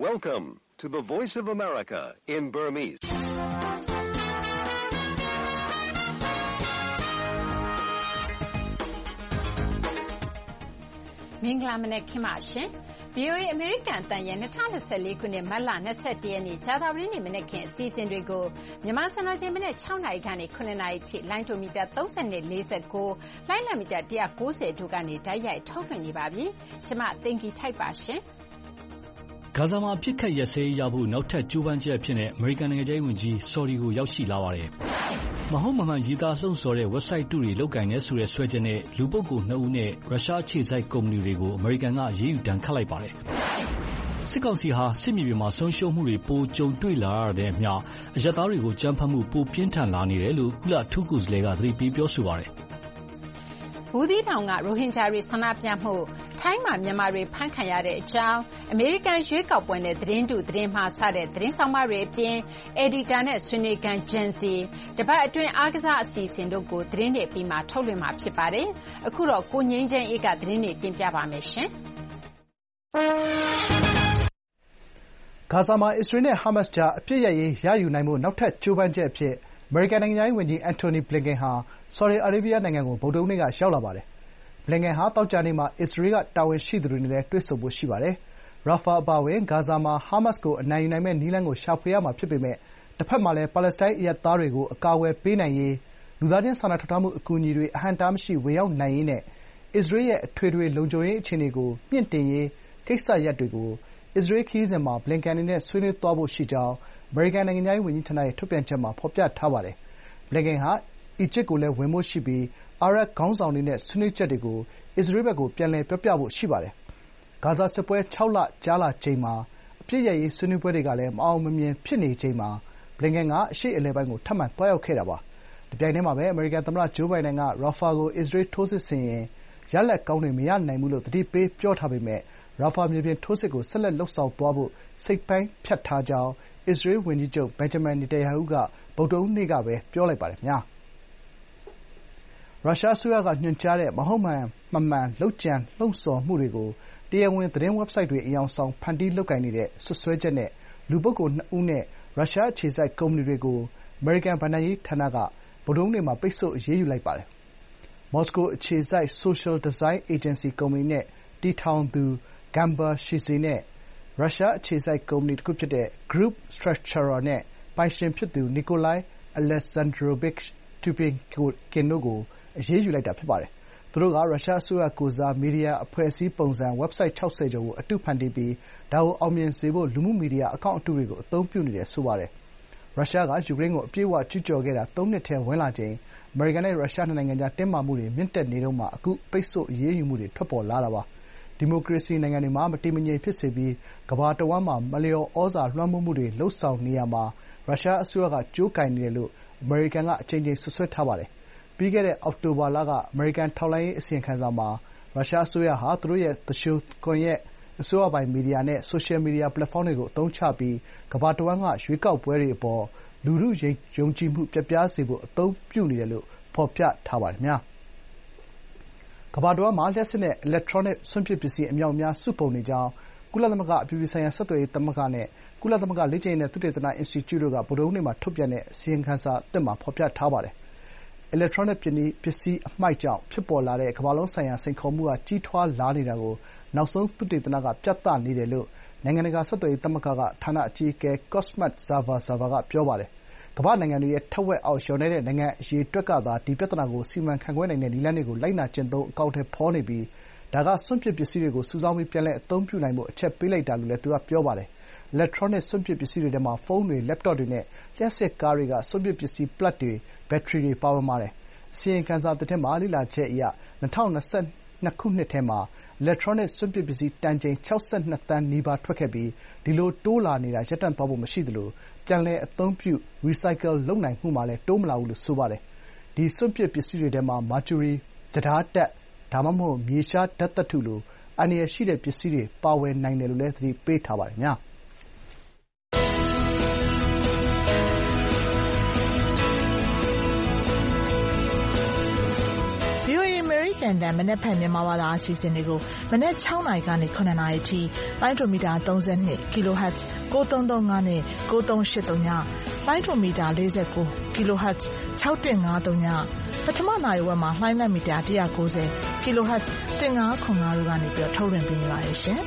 Welcome to the Voice of America in Burmese. ။မင်္ဂလာမနက်ခင်းပါရှင်။ VOA အမေရိကန်အသံရဲ့2024ခုနှစ်မတ်လ21ရက်နေ့ကြာသပတေးနေ့မနက်ခင်းအစီအစဉ်တွေကိုမြန်မာစံတော်ချိန်မနက်6နာရီကနေ9နာရီထိလိုင်းတိုမီတာ30နဲ့49လိုင်းလမီတာ190တို့ကနေတိုက်ရိုက်ထုတ်လွှင့်နေပါပြီ။ကျွန်မသိင်္ဂီထိုက်ပါရှင်။ဂါဇာမှာပြစ်ခတ်ရက်စဲရဖို့နောက်ထပ်ကြိုးပမ်းချက်အဖြစ်နဲ့အမေရိကန်နိုင်ငံသားဝန်ကြီးဆော်ဒီကိုရောက်ရှိလာပါတယ်။မဟုတ်မမှန်ရေးသားလှုံ့ဆော်တဲ့ website တူတွေလုတ်ကင်နေဆိုတဲ့ဆွဲချက်နဲ့လူပုဂ္ဂိုလ်2ဦးနဲ့ရုရှားအခြေစိုက်ကုမ္ပဏီတွေကိုအမေရိကန်ကရေးယူတန်းခတ်လိုက်ပါတယ်။စစ်ကောင်စီဟာစစ်မြေပြင်မှာဆုံးရှုံးမှုတွေပိုကြုံတွေ့လာရတဲ့အမျှအရပ်သားတွေကိုကြမ်းဖက်မှုပိုပြင်းထန်လာနေတယ်လို့ကုလထူးကိုယ်စားလှယ်ကသတိပေးပြောဆိုပါတယ်။ဘူးသီးတောင်ကရိုဟင်ဂျာတွေဆန္ဒပြမှုထိုင်းမှာမြန်မာတွေဖမ်းခံရတဲ့အကြောင်းအမေရိကန်ရွေးကောက်ပွဲနဲ့သတင်းတုသတင်းမှားစတဲ့သတင်းဆောင်မတွေအပြင်အက်ဒီတာနဲ့ဆွေးနွေးခန်းဂျန်စီတပတ်အတွင်းအားကစားအစီအစဉ်တို့ကိုသတင်းတွေပြီးမှထုတ်လွှင့်မှာဖြစ်ပါတယ်။အခုတော့ကိုငိမ့်ချမ်းအေးကသတင်းတွေတင်ပြပါမယ်ရှင်။ဂါဇာမှာအစ္စရေးနဲ့ဟာမတ်စ်ကြားအပစ်ရပ်ရေးရယူနိုင်ဖို့နောက်ထပ်ကြိုးပမ်းချက်အဖြစ်အမေရိကန်နိုင်ငံခြားရေးဝန်ကြီးအန်တိုနီဘလင်ကန်ဟာဆော်ဒီအာရေဗျနိုင်ငံကိုဗုဒ္ဓဟူးနေ့ကရောက်လာပါတယ်။ဘလင်ကန်ဟာသောကြာနေ့မှာအစ္စရေးကတာဝန်ရှိသူတွေနဲ့လည်းတွေ့ဆုံဖို့ရှိပါတယ်။ရာဖာအပါအဝင်ဂါဇာမှာဟာမတ်စ်ကိုအနိုင်ယူနိုင်မယ့်နည်းလမ်းကိုရှာဖွေရမှာဖြစ်ပေမယ့်တဘက်မှာလည်းပါလက်စတိုင်းအရပ်သားတွေကိုအကာအကွယ်ပေးနိုင်ရေးလူသားချင်းစာနာထောက်ထားမှုအကူအညီတွေအဟန့်အတားမရှိဝင်ရောက်နိုင်ရေးနဲ့အစ္စရေးရဲ့အထွေထွေလုံခြုံရေးအခြေအနေကိုမြှင့်တင်ရေးကိစ္စရပ်တွေကိုအစ္စရေးခရီးစဉ်မှာဘလင်ကန်အနေနဲ့ဆွေးနွေးသွားဖို့ရှိကြောင်းအမေရိကန်နိုင်ငံခြားရေးဝန်ကြီးဌာနရဲ့ထုတ်ပြန်ချက်မှာဖော်ပြထားပါတယ်။ဘလင်ကန်ဟာအီဂျစ်ကိုလည်းဝင်ဖို့ရှိပြီးအာရပ်ခေါင်းဆောင်တွေနဲ့ဆွေးနွေးချက်တွေကိုအစ္စရေးဘက်ကိုပြန်လည်ပြောပြဖို့ရှိပါတယ်။ဂါဇာစစ်ပွဲ6လကြာလာချိန်မှာအပစ်ရပ်ရေးဆွေးနွေးပွဲတွေကလည်းမအောင်မမြင်ဖြစ်နေချိန်မှာဘလင်ကန်ကအရှေ့အလယ်ပိုင်းကိုထပ်မံသွားရောက်ခဲ့တာပါ။တပြိုင်တည်းမှာပဲအမေရိကန်သမ္မတဂျိုးဘိုင်ဒန်ကရာဖာကိုအစ္စရေးထိုးစစ်ဆင်ရင်ရလဒ်ကောင်းတွေမရနိုင်ဘူးလို့သတိပေးပြောထားပေမယ့်ရာဖာမြေပြင်ထိုးစစ်ကိုဆက်လက်လုပ်ဆောင်သွားဖို့စိတ်ပိုင်းဖြတ်ထားကြောင်းအစ္စရေးဝန်ကြီးချုပ်ဘင်ဂျမင်နေတန်ယာဟုကဗုဒ္ဓဟူးနေ့ကပဲပြောလိုက်ပါတယ်။ရုရှားအစိုးရကညွှန်ကြားတဲ့မဟုတ်မမှန်လုပ်ကြံလှုံ့ဆော်မှုတွေကိုတရားဝင်သတင်းဝက်ဘ်ဆိုက်တွေအယောင်ဆောင်ဖန်တီးလုပ်ကိုင်နေတဲ့စွပ်စွဲချက်နဲ့လူပုဂ္ဂိုလ်2ဦးနဲ့ရုရှားအခြေစိုက်ကုမ္ပဏီတွေကိုအမေရိကန်ဘဏ္ဍာရေးဌာနကဗုဒ္ဓဟူးနေ့မှာပိတ်ဆို့အရေးယူလိုက်ပါတယ်။မော်စကိုအခြေစိုက် Social Design Agency ကုမ္ပဏီနဲ့တည်ထောင်သူဂမ်ဘာရှီဇီနဲ့ရုရှားအခြေစိုက်ကုမ္ပဏီတခုဖြစ်တဲ့ Group Structura နဲ့ပိုင်ရှင်ဖြစ်သူနီကိုလိုင်အလက်ဇန်ဒရိုဗစ်တူပင်ကင်တို့ကိုအရေးယူလိုက်တာဖြစ်ပါတယ်။သူတို့ကရုရှားအစိုးရကိုယ်စားမီဒီယာအဖွဲ့အစည်းပုံစံဝက်ဘ်ဆိုက်60ကျော်ကိုအတုဖန်တီးပြီးဒါကိုအောင်မြင်စေဖို့လူမှုမီဒီယာအကောင့်အတုတွေကိုအသုံးပြုနေတယ်ဆိုပါတယ်။ရုရှားကယူကရိန်းကိုအပြည့်အဝကျူးကျော်ခဲ့တာ3နှစ်ထဲဝင်လာချိန်အမေရိကန်နဲ့ရုရှားနှစ်နိုင်ငံကြားတင်းမာမှုတွေမြင့်တက်နေတုန်းမှာအခုပိတ်ဆို့အရေးယူမှုတွေထွက်ပေါ်လာတာပါ။ဒီမိုကရေစီနိုင်ငံတွေမှာမတည်မငြိမ်ဖြစ်စေပြီးကမ္ဘာတဝန်းမှာမလျော်ဩဇာလွှမ်းမိုးမှုတွေလုပ်ဆောင်နေရာမှာရုရှားအစိုးရကကြိုးကိုင်နေတယ်လို့အမေရိကန်ကအကြိမ်ကြိမ်စွပ်စွဲထားပါတယ်။ပြီးခဲ့တဲ့အောက်တိုဘာလကအမေရိကန်ထောက်လှမ်းရေးအစီရင်ခံစာမှာရုရှားအစိုးရဟာသူတို့ရဲ့သူလျှိုကွန်ရက်အစိုးရပိုင်မီဒီယာနဲ့ဆိုရှယ်မီဒီယာပလက်ဖောင်းတွေကိုအသုံးချပြီးကမ္ဘာတဝန်းကရွေးကောက်ပွဲတွေအပေါ်လူထုယုံကြည်မှုပျက်ပြားစေဖို့အသုံးပြုနေတယ်လို့ဖော်ပြထားပါတယ်။ကမ္ဘာတဝန်းမှာလျှပ်စစ်နဲ့အီလက်ထရောနစ်စွန့်ပစ်ပစ္စည်းအမြောက်အများစုပုံနေကြောင်းကုလသမဂ္ဂအပြည်ပြည်ဆိုင်ရာဆက်သွယ်ရေးသမဂ္ဂနဲ့ကုလသမဂ္ဂလေ့ကျင့်ရေးနဲ့သုတေသနအင်စတီကျုတို့ကဗုဒ္ဓဟူးနေ့မှာထုတ်ပြန်တဲ့အစီရင်ခံစာအသစ်မှာဖော်ပြထားပါတယ်။အီလက်ထရောနစ်ပစ္စည်းအမှိုက်ကြောင့်ဖြစ်ပေါ်လာတဲ့ကမ္ဘာလုံးဆိုင်ရာစိန်ခေါ်မှုကကြီးထွားလာနေတာကိုနောက်ဆုံးသုတေသနကပြသနေတယ်လို့နိုင်ငံတကာဆက်သွယ်ရေးသမဂ္ဂကဌာနအကြီးအကဲကော့စ်မတ်ဇာဗာကပြောပါတယ်။ကမ္ဘာ့နိုင်ငံတွေရဲ့ထက်ဝက်အောက်လျော့နည်းတဲ့နိုင်ငံအရေအတွက်ကသာဒီပြဿနာကိုစီမံခန့်ခွဲနိုင်တဲ့နည်းလမ်းတွေကိုလိုက်နာကျင့်သုံးအကောင်အထည်ဖော်နေပြီးဒါကစွန့်ပစ်ပစ္စည်းတွေကိုစုဆောင်းပြီးပြန်လည်အသုံးပြုနိုင်ဖို့အချက်ပေးလိုက်တာလို့လည်းသူကပြောပါတယ်။အီလက်ထရောနစ်စွန့်ပစ်ပစ္စည်းတွေထဲမှာဖုန်းတွေ၊လက်တော့တွေနဲ့လျှပ်စစ်ကားတွေကစွန့်ပစ်ပစ္စည်းပလပ်တွေ၊ဘက်ထရီတွေပါဝင်ပါတယ်။အစီရင်ခံစာသစ်ထဲမှာလေ့လာချက်အရ၂၀၂၂ခုနှစ်ထဲမှာအီလက်ထရောနစ်စွန့်ပစ်ပစ္စည်းတန်ချိန်62သန်းနီးပါးထွက်ခဲ့ပြီးဒီလိုတိုးလာနေတာရပ်တန့်သွားဖို့မရှိသလိုပြန်လည်အသုံးပြုရီဆိုက်ကယ်လုပ်နိုင်မှုမှာလည်းတိုးမလာဘူးလို့ဆိုပါတယ်။ဒီစွန့်ပစ်ပစ္စည်းတွေထဲမှာမာကျူရီ၊ပြဒါးဓာတ်ဒါမှမဟုတ်မြေရှားဓာတ်သတ္တုလိုအန္တရာယ်ရှိတဲ့ပစ္စည်းတွေပါဝင်နိုင်တယ်လို့လည်းသတိပေးထားပါတယ်။ VOA အမေရိကတန်မနက်ဖြန်မြန်မာဘာသာအစီအစဉ်တွေကိုမနက်6 နာရီကနေ9 နာရီထိလိုင်းဒိုမီတာ32 kHz 9335နဲ့9383ညလိုင်းဒိုမီတာ49 kHz 6153ညပထမနိုင်ဝက်မှာလိုင်းလက်မီတာ190 kHz 1505တို့ကနေပြီးထုတ်လွှင့်ပေးနေပါတယ်ရှင်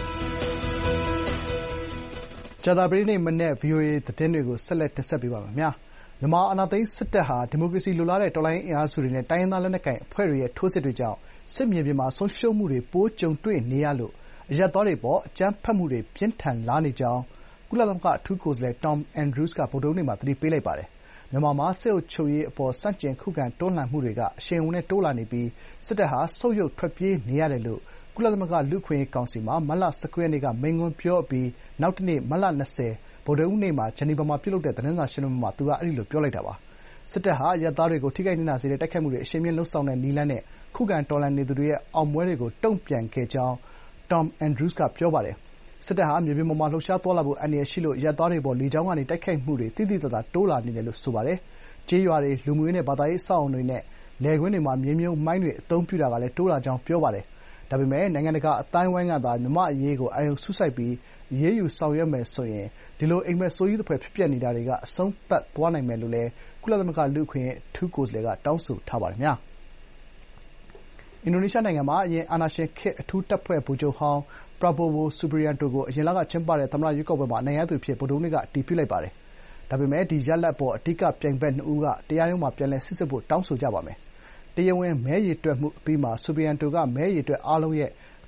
။ကြာသပတေးနေ့မနက် VOA သတင်းတွေကိုဆက်လက်တင်ဆက်ပေးပါမယ်။မြန်မာအာဏာသိမ်းစစ်တပ်ဟာဒီမိုကရေစီလိုလားတဲ့တော်လှန်ရေးအင်အားစုတွေနဲ့တိုင်းရင်းသားလက်နက်ကိုင်အဖွဲ့တွေရဲ့ထိုးစစ်တွေကြောင့်စစ်မြေပြင်မှာဆုံးရှုံးမှုတွေပိုကြုံတွေ့နေရလို့အရပ်သားတွေအပေါ်အကြမ်းဖက်မှုတွေပြင်းထန်လာနေကြောင်းကုလသမဂ္ဂအထူးကိုယ်စားလှယ် Tom Andrews ကဗုဒ္ဓဟူးနေ့မှာသတိပေးလိုက်ပါတယ်။မြန်မာမှာစစ်အုပ်ချုပ်ရေးအပေါ်ဆန့်ကျင်ခုခံတွန်းလှန်မှုတွေကအရှိန်အဟုန်နဲ့တိုးလာနေပြီးစစ်တပ်ဟာဆုတ်ယုတ်ထွက်ပြေးနေရတယ်လို့ကုလသမဂ္ဂလူ့အခွင့်အရေးကောင်စီမှာမတ်လ19 ရက်နေ့ကမိန့်ခွန်းပြောအပြီးနောက်တနေ့မတ်လ20ဗုဒ္ဓဟူးနေ့မှာဂျနီဗာမှာပြုလုပ်တဲ့သတင်းစာရှင်းလင်းပွဲမှာသူကအဲဒီလိုပြောလိုက်တာပါ။စစ်တပ်ဟာအရပ်သားတွေကိုထိခိုက်နစ်နာစေတဲ့တိုက်ခိုက်မှုတွေအရှိန်မြင့်လုပ်ဆောင်တဲ့နည်းလမ်းနဲ့ခုခံတော်လှန်နေသူတွေရဲ့အောင်ပွဲတွေကိုတုံ့ပြန်ခဲ့ကြောင်း Tom Andrews ကပြောပါတယ်။စစ်တပ်ဟာမြေပြင်ပေါ်မှာလှုပ်ရှားသွားလာဖို့အန္တရာယ်ရှိလို့အရပ်သားတွေအပေါ်လေကြောင်းကနေတိုက်ခိုက်မှုတွေသိသိသာသာတိုးလာနေတယ်လို့ဆိုပါတယ်။ကျေးရွာတွေ၊လူမှုရေးနဲ့ဘာသာရေးအဆောက်အအုံတွေနဲ့လယ်ကွင်းတွေမှာမြေမြှုပ်မိုင်းတွေအသုံးပြုတာကလည်းတိုးလာကြောင်းပြောပါတယ်။ဒါပေမဲ့နိုင်ငံတကာအသိုင်းအဝိုင်းကသာမြန်မာ့အရေးကိုအာရုံစူးစိုက်ပြီးအရေးယူဆောင်ရွက်မယ်ဆိုရင်ဒီလိုအိပ်မက်ဆိုးကြီးသဖွယ်ဖြစ်ပျက်နေတာတွေကအဆုံးသတ်သွားနိုင်မယ်လို့လည်းကုလသမဂ္ဂလူ့အခွင့်အရေးအထူးကိုယ်စားလှယ်ကတောင်းဆိုထားပါတယ်။အင်ဒိုနီးရှားနိုင်ငံမှာအရင်အာဏာရှင်ခေတ်အထူးတပ်ဖွဲ့ဗိုလ်ချုပ်ဟောင်း Prabowo Subianto ကိုအရင်လကကျင်းပတဲ့သမ္မတရွေးကောက်ပွဲမှာအနိုင်ရသူအဖြစ်ဗုဒ္ဓဟူးနေ့ကအတည်ပြုလိုက်ပါတယ်။ဒါပေမဲ့ဒီရလဒ်အပေါ်အဓိကပြိုင်ဘက်နှစ်ဦးကတရားရုံးမှာပြန်လည်စိစစ်ဖို့တောင်းဆိုကြပါမယ်။တရားဝင်မဲရေတွက်မှုအပြီးမှာ Subianto ကမဲရေတွက်အားလုံးရဲ့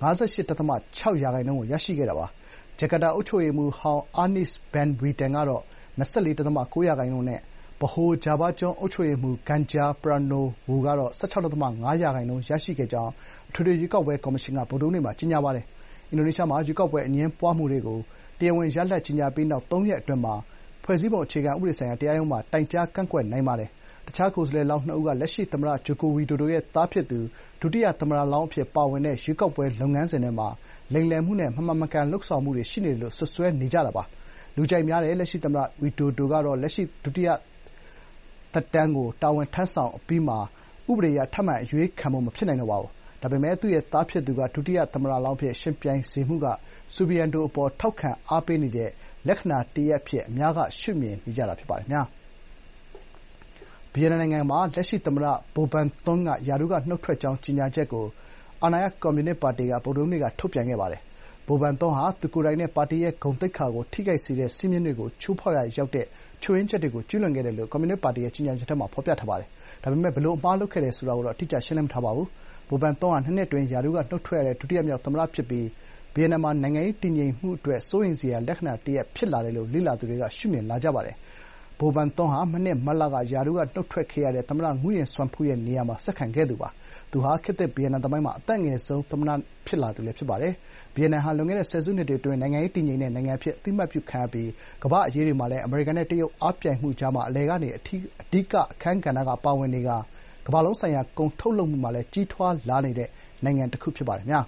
58.6 ရာခိုင်နှုန်းကိုရရှိခဲ့တာပါ။ဂျကာတာအုပ်ချုပ်ရေးမှူးဟောင်း Anies Baswedan ကတော့ 24.9 ရာခိုင်နှုန်းနဲ့ဗဟိုဂျာဗားကျွန်းအုပ်ချုပ်ရေးမှူး Ganjar Pranowo ကတော့ 16.5 ရာခိုင်နှုန်းရရှိခဲ့ကြောင်းအထွေထွေရွေးကောက်ပွဲကော်မရှင်ကဗုဒ္ဓဟူးနေ့မှာကြေညာပါတယ်။အင်ဒိုနီးရှားမှာရွေးကောက်ပွဲအငြင်းပွားမှုတွေကိုတရားဝင်ရလဒ်ကြေညာပြီးနောက်3 ရက်အတွင်းမှာဖွဲ့စည်းပုံအခြေခံဥပဒေဆိုင်ရာတရားရုံးမှာတိုင်ကြားကန့်ကွက်နိုင်ပါတယ်။တခြားကိုယ်စားလှယ်လောင်း2ဦးကလက်ရှိသမ္မတဂျိုကိုဝီဒိုဒိုရဲ့သားဖြစ်သူဒုတိယသမ္မတလောင်းအဖြစ်ပါဝင်တဲ့ရွေးကောက်ပွဲလုပ်ငန်းစဉ်ထဲမှာလိမ်လည်မှုနဲ့မမှန်မကန်လုပ်ဆောင်မှုတွေရှိနေတယ်လို့စွပ်စွဲနေကြတာပါ။လူကြိုက်များတဲ့လက်ရှိသမ္မတဝီဒိုဒိုကတော့လက်ရှိဒုတိယသက်တမ်းကိုတာဝန်ထမ်းဆောင်အပြီးမှာဥပဒေအရထပ်မံအရွေးခံဖို့မဖြစ်နိုင်တော့ပါဘူး။ဒါပေမဲ့သူ့ရဲ့သားဖြစ်သူကဒုတိယသမ္မတလောင်းအဖြစ်ယှဉ်ပြိုင်စေမှုကဆူဘီယန်တိုအပေါ်ထောက်ခံအားပေးနေတဲ့လက္ခဏာတရပ်အဖြစ်အများကရှုမြင်နေကြတာဖြစ်ပါတယ်။ဗီယက်နမ်နိုင်ငံမှာလက်ရှိသမ္မတဗိုလ်ဘန်သွန်းကရာထူးကနှုတ်ထွက်ကြောင်းကြေညာချက်ကိုအာဏာရကွန်မြူနစ်ပါတီကဗုဒ္ဓဟူးနေ့ကထုတ်ပြန်ခဲ့ပါတယ်။ဗိုလ်ဘန်သွန်းဟာသူကိုယ်တိုင်နဲ့ပါတီရဲ့ဂုဏ်သိက္ခာကိုထိခိုက်စေတဲ့စည်းမျဉ်းတွေကိုချိုးဖောက်ရာရောက်တဲ့ချို့ယွင်းချက်တွေကိုကျူးလွန်ခဲ့တယ်လို့ကွန်မြူနစ်ပါတီရဲ့ကြေညာချက်ထဲမှာဖော်ပြထားပါတယ်။ဒါပေမဲ့ဘယ်လိုအမှားလုပ်ခဲ့တယ်ဆိုတာကိုတော့အတိအကျရှင်းလင်းမထားပါဘူး။ဗိုလ်ဘန်သွန်းဟာ2 နှစ်အတွင်းရာထူးကနှုတ်ထွက်ရတဲ့ဒုတိယမြောက်သမ္မတဖြစ်ပြီးဗီယက်နမ်မှာနိုင်ငံရေးတည်ငြိမ်မှုအတွက်စိုးရိမ်စရာလက္ခဏာတရပ်ဖြစ်လာတယ်လို့လေ့လာသူတွေကရှုမြင်လာကြပါတယ်။ဗိုလ်ဘန်သွန်းဟာမနှစ်မတ်လကရာထူးကနှုတ်ထွက်ခဲ့ရတဲ့သမ္မတငုယင်ဆွမ်ဖူးရဲ့နေရာမှာဆက်ခံခဲ့သူပါ။သူဟာခေတ်သစ်ဗီယက်နမ်သမိုင်းမှာအသက်အငယ်ဆုံးသမ္မတဖြစ်လာသူလည်းဖြစ်ပါတယ်။ဗီယက်နမ်ဟာလွန်ခဲ့တဲ့ဆယ်စုနှစ်တွေအတွင်းနိုင်ငံရေးတည်ငြိမ်တဲ့နိုင်ငံအဖြစ်အသိအမှတ်ပြုခံရပြီးကမ္ဘာ့အရေးတွေမှာလည်းအမေရိကန်နဲ့တရုတ်အားပြိုင်မှုကြားမှာအလယ်ကနေအဓိကအခန်းကဏ္ဍကပါဝင်နေကာကမ္ဘာလုံးဆိုင်ရာကုန်ထုတ်လုပ်မှုမှာလည်းကြီးထွားလာနေတဲ့နိုင်ငံတခုဖြစ်ပါတယ်။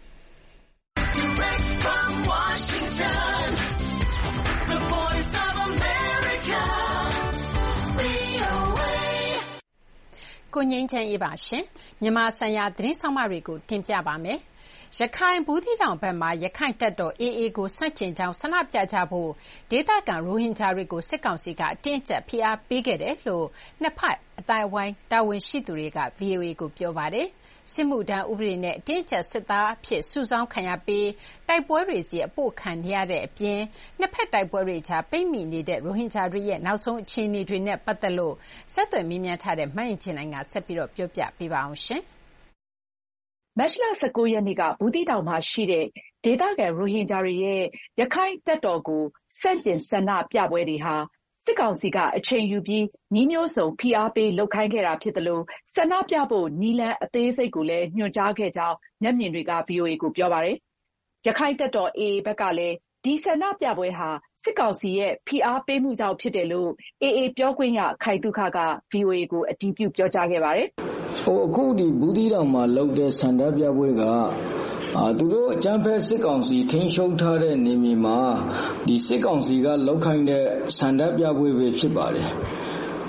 ကိုငြိမ်းချမ်းအေးပါရှင်။မြန်မာဆိုင်ရာသတင်းဆောင်မတွေကိုတင်ပြပါမယ်။ရခိုင်ဘူးသီးတောင်ဘက်မှာရခိုင်တပ်တော် AA ကိုဆန့်ကျင်ကြောင်းဆန္ဒပြကြဖို့ဒေသခံရိုဟင်ဂျာတွေကိုစစ်ကောင်စီကအတင်းအကျပ်ဖိအားပေးခဲ့တယ်လို့နှစ်ဖက်အသိုင်းအဝိုင်းတာဝန်ရှိသူတွေက VOA ကိုပြောပါတယ်။စစ်မှုထမ်းဥပဒေနဲ့အတင်းအကျပ်စစ်သားအဖြစ်စုဆောင်းခံရပြီးတိုက်ပွဲတွေဆီအပို့ခံနေရတဲ့အပြင်နှစ်ဖက်တိုက်ပွဲတွေကြားပိတ်မိနေတဲ့ရိုဟင်ဂျာတွေရဲ့နောက်ဆုံးအခြေအနေတွေနဲ့ပတ်သက်လို့ဆက်သွယ်မေးမြန်းထားတဲ့မအင်ကြင်းနိုင်ကဆက်ပြီးပြောပြပေးပါအောင်ရှင်။မတ်လ19 ရက်နေ့ကဘူးသီးတောင်မှာရှိတဲ့ဒေသခံရိုဟင်ဂျာတွေရဲ့ရခိုင်တပ်တော်ကိုဆန့်ကျင်ဆန္ဒပြပွဲတွေဟာစစ်ကောင်စီကအချိန်ယူပြီးနည်းမျိုးစုံဖိအားပေးလုပ်ခိုင်းခဲ့တာဖြစ်သလိုဆန္ဒပြဖို့နည်းလမ်းအသေးစိတ်ကိုလည်းညွှန်ကြားခဲ့ကြောင်းမျက်မြင်တွေက VOA ကိုပြောပါတယ်။ရခိုင်တပ်တော် AA ဘက်ကလည်းဒီဆန္ဒပြပွဲဟာစစ်ကောင်စီရဲ့ဖိအားပေးမှုကြောင့်ဖြစ်တယ်လို့ AA ပြောခွင့်ရခိုင်သုခက VOA ကိုအတည်ပြုပြောကြားခဲ့ပါတယ်။အခုဒီဘူးသီးတောင်မှာလုပ်တဲ့ဆန္ဒပြပွဲကသူတို့အကြမ်းဖက်စစ်ကောင်စီထိန်းချုပ်ထားတဲ့နေမြေမှာဒီစစ်ကောင်စီကလောက်ခိုင်းတဲ့ဆန္ဒပြပွဲပဲဖြစ်ပါတယ်။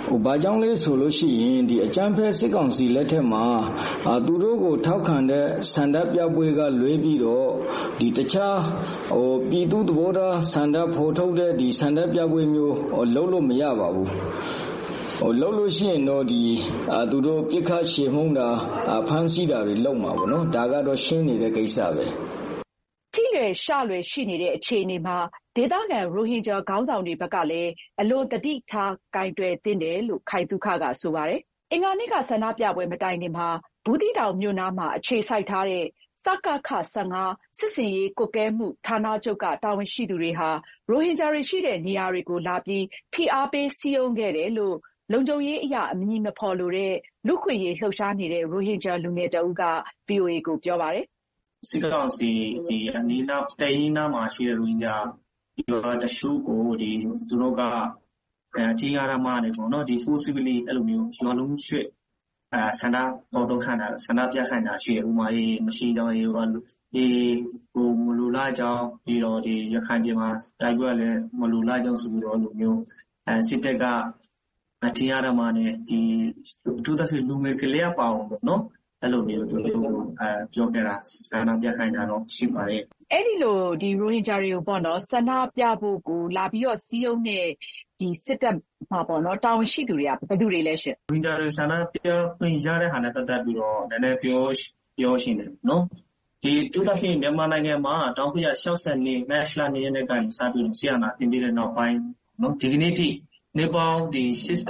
ဘာကြောင့်လဲဆိုလို့ရှိရင်ဒီအကြမ်းဖက်စစ်ကောင်စီလက်ထက်မှာသူတို့ကိုထောက်ခံတဲ့ဆန္ဒပြပွဲကလွဲပြီးတော့ဒီတခြားပြည်သူသဘောထားဆန္ဒဖော်ထုတ်တဲ့ဒီဆန္ဒပြပွဲမျိုးလုပ်လို့မရပါဘူးလုပ်လို့ရှိရင်တော့ဒီသူတို့ပြစ်ခတ်ရှေမှုန်းတာဖမ်းဆီးတာတွေလုပ်မှာပေါ့နော်ဒါကတော့ရှင်းနေတဲ့ကိစ္စပဲထိရွယ်ရှလွယ်ရှိနေတဲ့အခြေအနေမှာဒေသခံရိုဟင်ဂျာခေါင်းဆောင်တွေဘက်ကလည်းအလွန်တတိထားကိုင်တွယ်သင့်တယ်လို့ခိုင်သုခကဆိုပါတယ်။အင်္ဂါနေ့ကဆန္ဒပြပွဲမတိုင်ခင်မှာဘူးသီးတောင်မြို့နားမှာအခြေစိုက်ထားတဲ့စကခ15စစ်စင်ရေးကွပ်ကဲမှုဌာနချုပ်ကတာဝန်ရှိသူတွေဟာရိုဟင်ဂျာတွေရှိတဲ့နေရာတွေကိုလာပြီးဖိအားပေးစည်းရုံးခဲ့တယ်လို့လုံခြုံရေးအရာအမည်မဖော်လိုတဲ့လူခွင့်ရေးလှုပ်ရှားနေတဲ့ရိုဟင်ဂျာလူငယ်တဦးက VOA ကိုပြောပါတယ်။စစ်ကောင်စီဒီအနီးနားတရင်နားမှာရှိတဲ့ရိုဟင်ဂျာဒီတရှုကိုဒီသူတို့ကကြီးရမှာနေပေါ့နော်ဒီ forcibly အဲ့လိုမျိုးရွာလုံးရွှေ့ဆန္ဒပေါ်တော့ခံတာဆန္ဒပြခံတာရှိတယ်ဥမာရေးမရှိကြောင်းရေးဒီဟိုမလူလာကြောင်းပြီးတော့ဒီရခိုင်ပြည်မှာတိုက်ပွဲလည်းမလူလာကြောင်းဆိုပြီးတော့လိုမျိုးစစ်တပ်ကအထင်ရမှာနေဒီသူတို့လူငယ်ကလေးပါအောင်ပေါ့နော်အဲ့လိုမျိုးသူတို့ပြောခဲ့တာဆန္ဒပြခိုင်းတာတော့ရှိပါတယ်အဲ့ဒီလိုဒီရိုဟင်ဂျာတွေကိုပေါ့နော်ဆန္ဒပြဖို့ကိုလာပြီးတော့စီးရုံးတဲ့ဒီစစ်တပ်မှာပေါ့နော်တာဝန်ရှိသူတွေကဘယ်သူတွေလဲရှင်ရိုဟင်ဂျာတွေဆန္ဒပြခွင့်ရတဲ့ဟာနဲ့ပတ်သက်ပြီးတော့နည်းနည်းပြောရှင်းတယ်နော်ဒီတူတာဖြစ်မြန်မာနိုင်ငံမှာ1960နှစ်မတ်လ2ရက်နေ့ကနေစပြီးတော့ဆီယနာတင်ပြီးတဲ့နောက်ပိုင်းနော်ဒီကနေ့ထိနေပေါင်းဒီ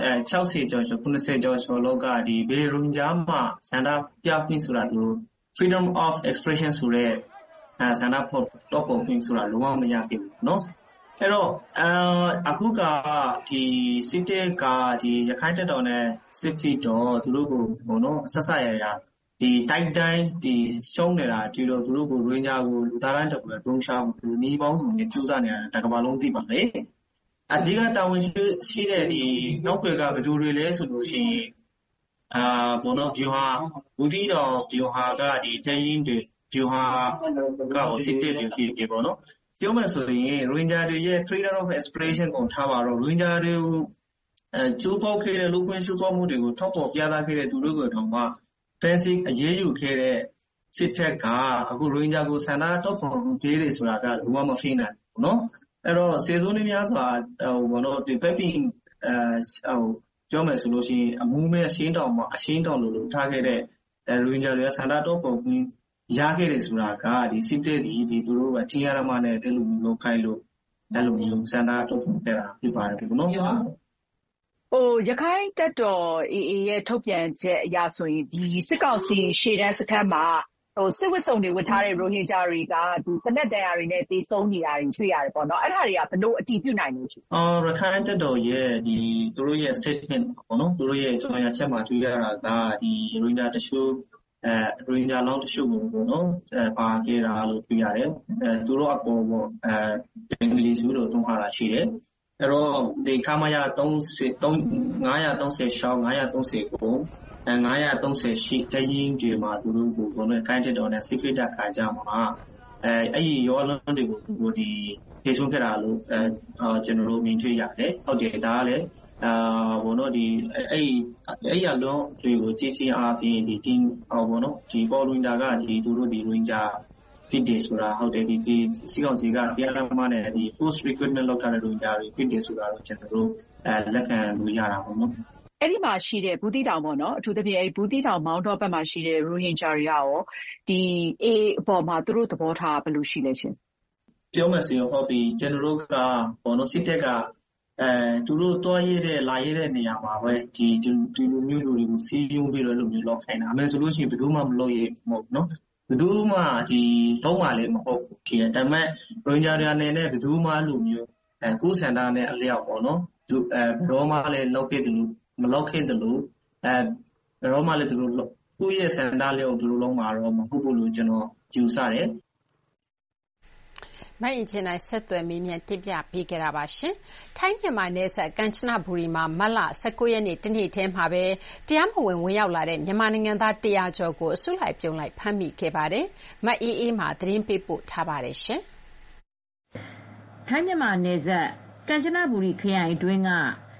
60ကျော်90ကျော်လောက်ကဒီဘေးရိုဟင်ဂျာမှာဆန္ဒပြခွင့်ဆိုတာသူ freedom of expression ဆိုတဲ့ဆန္ဒဖော်တော့ပုံခွင့်ဆိုတာလုံးဝမရဘူးနော်အဲ့တော့အခုကဒီစစ်တပ်ကဒီရခိုင်တပ်တော်နဲ့စစ်ဖီတော်သူတို့ကိုဘောနော်ဆက်ဆက်ရဒီတိုက်တိုင်းဒီရှုံးနေတာဒီလိုသူတို့ကိုရင်းကြကိုလူသားတိုင်းတပွဲသုံးရှားမှုနီးပေါင်းစုံနဲ့ကြိုးစားနေတာတကဘာလုံးသိပါလေအဓိကတာဝန်ရှိတဲ့ဒီနောက်ွယ်ကဘယ်သူတွေလဲဆိုလို့ရှိရင်ဘောနော်ဒီဟာဘူးတီတော်ဒီဟာကဒီတရင်တွေဒီဟာကစစ်တပ်တွေဖြစ်တယ်ဘောနော်ပြောမယ်ဆိုရင်ရိုဟင်ဂျာတွေရဲ့ freedom of expression ကိုထားပါတော့ရိုဟင်ဂျာတွေကိုကျိုးပေါက်ခဲ့တဲ့လူခွင့်ရှုဖောက်မှုတွေကိုထောက်ပေါ်ပြသခဲ့တဲ့သူတို့ကတော့မှ basic အရေးယူခဲ့တဲ့စစ်တပ်ကအခုရိုဟင်ဂျာကိုဆန္ဒတော့ပေါ်ပေးတယ်ဆိုတာကလုံးဝမဖြစ်နိုင်ဘူးနော်အဲ့တော့စေစိုးနေများစွာဘောနော်ဒီပဲ့ပင်ပြောမယ်ဆိုလို့ရှိရင်အမှုမဲ့အရှင်းတောင်လို့ထားခဲ့တဲ့ရိုဟင်ဂျာတွေဆန္ဒတော့ပေါ်ပြီးရခဲ့တယ်ဆိုတာကဒီစစ်တပ်ဒီသူတို့ကချင်းရမနဲ့တဲ့လူမျိုးခိုင်းလို့အဲ့လိုမျိုးဆန္ဒတော့ပေါ်ခဲ့တာဖြစ်ပါတယ်ဒီနော်ရခိုင်တပ်တော် AA ရဲ့ထုတ်ပြန်ချက်အရဆိုရင်ဒီစစ်ကောင်စီရှေ့တန်းစခန်းမှာစစ်ဝတ်စုံတွေဝတ်ထားတဲ့ရိုဟင်ဂျာတွေကဒီစနက်တန်ရာတွေနဲ့တေးဆုံးနေတာတွေတွေ့ရတယ်ပေါ့နော်အဲ့ဒါတွေကဘယ်လိုအတည်ပြုနိုင်လို့ရှိရခိုင်တပ်တော်ရဲ့ဒီသူတို့ရဲ့ statement ပေါ့နော်သူတို့ရဲ့ကြော်ညာချက်မှာတွေ့ရတာကဒီရိုဟင်ဂျာတချို့ရိုဟင်ဂျာလောင်းတချို့ကိုပေါ့နော်ပါခဲ့တာလို့တွေ့ရတယ်သူတို့အပေါ်ပေါ့ဘင်္ဂလီစုလို့သုံးထားတာရှိတယ်အဲ့တော့ဒီခမာယာ536 539 930ရှိတရင်တွေမှာသူတို့ကိုဘုံနဲ့ခိုင်းတဲ့တော်နဲ့ secret ခါကြမှာအဲ့ဒီရောလုံးတွေကိုဒီထေဆုံးခဲ့တာလို့ကျွန်တော်တို့မြင်တွေ့ရတယ်ဟုတ်တယ်ဒါကလည်းဘောနော်ဒီအဲ့ရလုံးတွေကိုကြည့်ချင်းအားဖြင့်ဒီတင်းဘောနော်ဒီပေါ်လွင်တာကဒီသူတို့ဒီရင်းကြဖြစ်တယ်ဆိုတာဟုတ်တယ်ဒီစီကောင်စီကတရားမနဲ့ဒီ post recruitment လုပ်ထားတဲ့လူတွေဖြစ်တယ်ဆိုတာတော့ကျွန်တော်တို့လက်ခံလို့ရတာပေါ့နော်အဲ့ဒီမှာရှိတဲ့ဘူးတီတောင်ပေါ့နော်အထူးသဖြင့်အဲ့ဘူးတီတောင်မောင်းတော့ဘက်မှာရှိတဲ့ရိုဟင်ဂျာတွေကရောဒီ A အပေါ်မှာသူတို့သဘောထားဘယ်လိုရှိလဲရှင်ပြောမယ်ဆိုရင်ဟုတ်ပြီကျွန်တော်တို့ကဘောနော်စစ်တပ်ကသူတို့တွားရတဲ့လာရတဲ့နေရာမှာပဲဒီလိုမျိုးလူတွေကိုစီးရုံးပြီးတော့လို့မျိုးလောက်ခိုင်းတာအမှန်ဆိုလို့ရှိရင်ဘယ်သူမှမလုပ်ရမဟုတ်နော်ဘယ်သူမှဒီလုံးဝလည်းမဟုတ်ဘူးဖြစ်တယ်ဒါပေမဲ့ရိုဟင်ဂျာတွေအနေနဲ့ဘယ်သူမှလူမျိုးကိုယ်စံတာနဲ့အလျောက်ပေါ့နော်သူဘယ်တော့မှလည်းလောက်ခဲ့တယ်လို့မလောက်ခဲ့တယ်လို့ဘယ်တော့မှလည်းသူတို့ကိုယ့်ရဲ့စံတာလေးကိုသူတို့လုံးမှာတော့မဟုတ်ဘူးလို့ကျွန်တော်ယူဆတယ်မအင်ဂျင်နိုင်ဆက်သွယ်မေးမြန်းတင်ပြပေးခဲ့တာပါရှင်။ထိုင်းမြန်မာနယ်စပ်ကမ်ချနဘူရီမှာမတ်လ19ရက်နေ့တနေ့တည်းမှာပဲတရားမဝင်ဝင်ရောက်လာတဲ့မြန်မာနိုင်ငံသား100ကျော်ကိုအစုလိုက်ပြုံလိုက်ဖမ်းမိခဲ့ပါတယ်။မအေးအေးမှာသတင်းပေးပို့ထားပါတယ်ရှင်။ထိုင်းမြန်မာနယ်စပ်ကမ်ချနဘူရီခရိုင်အတွင်းက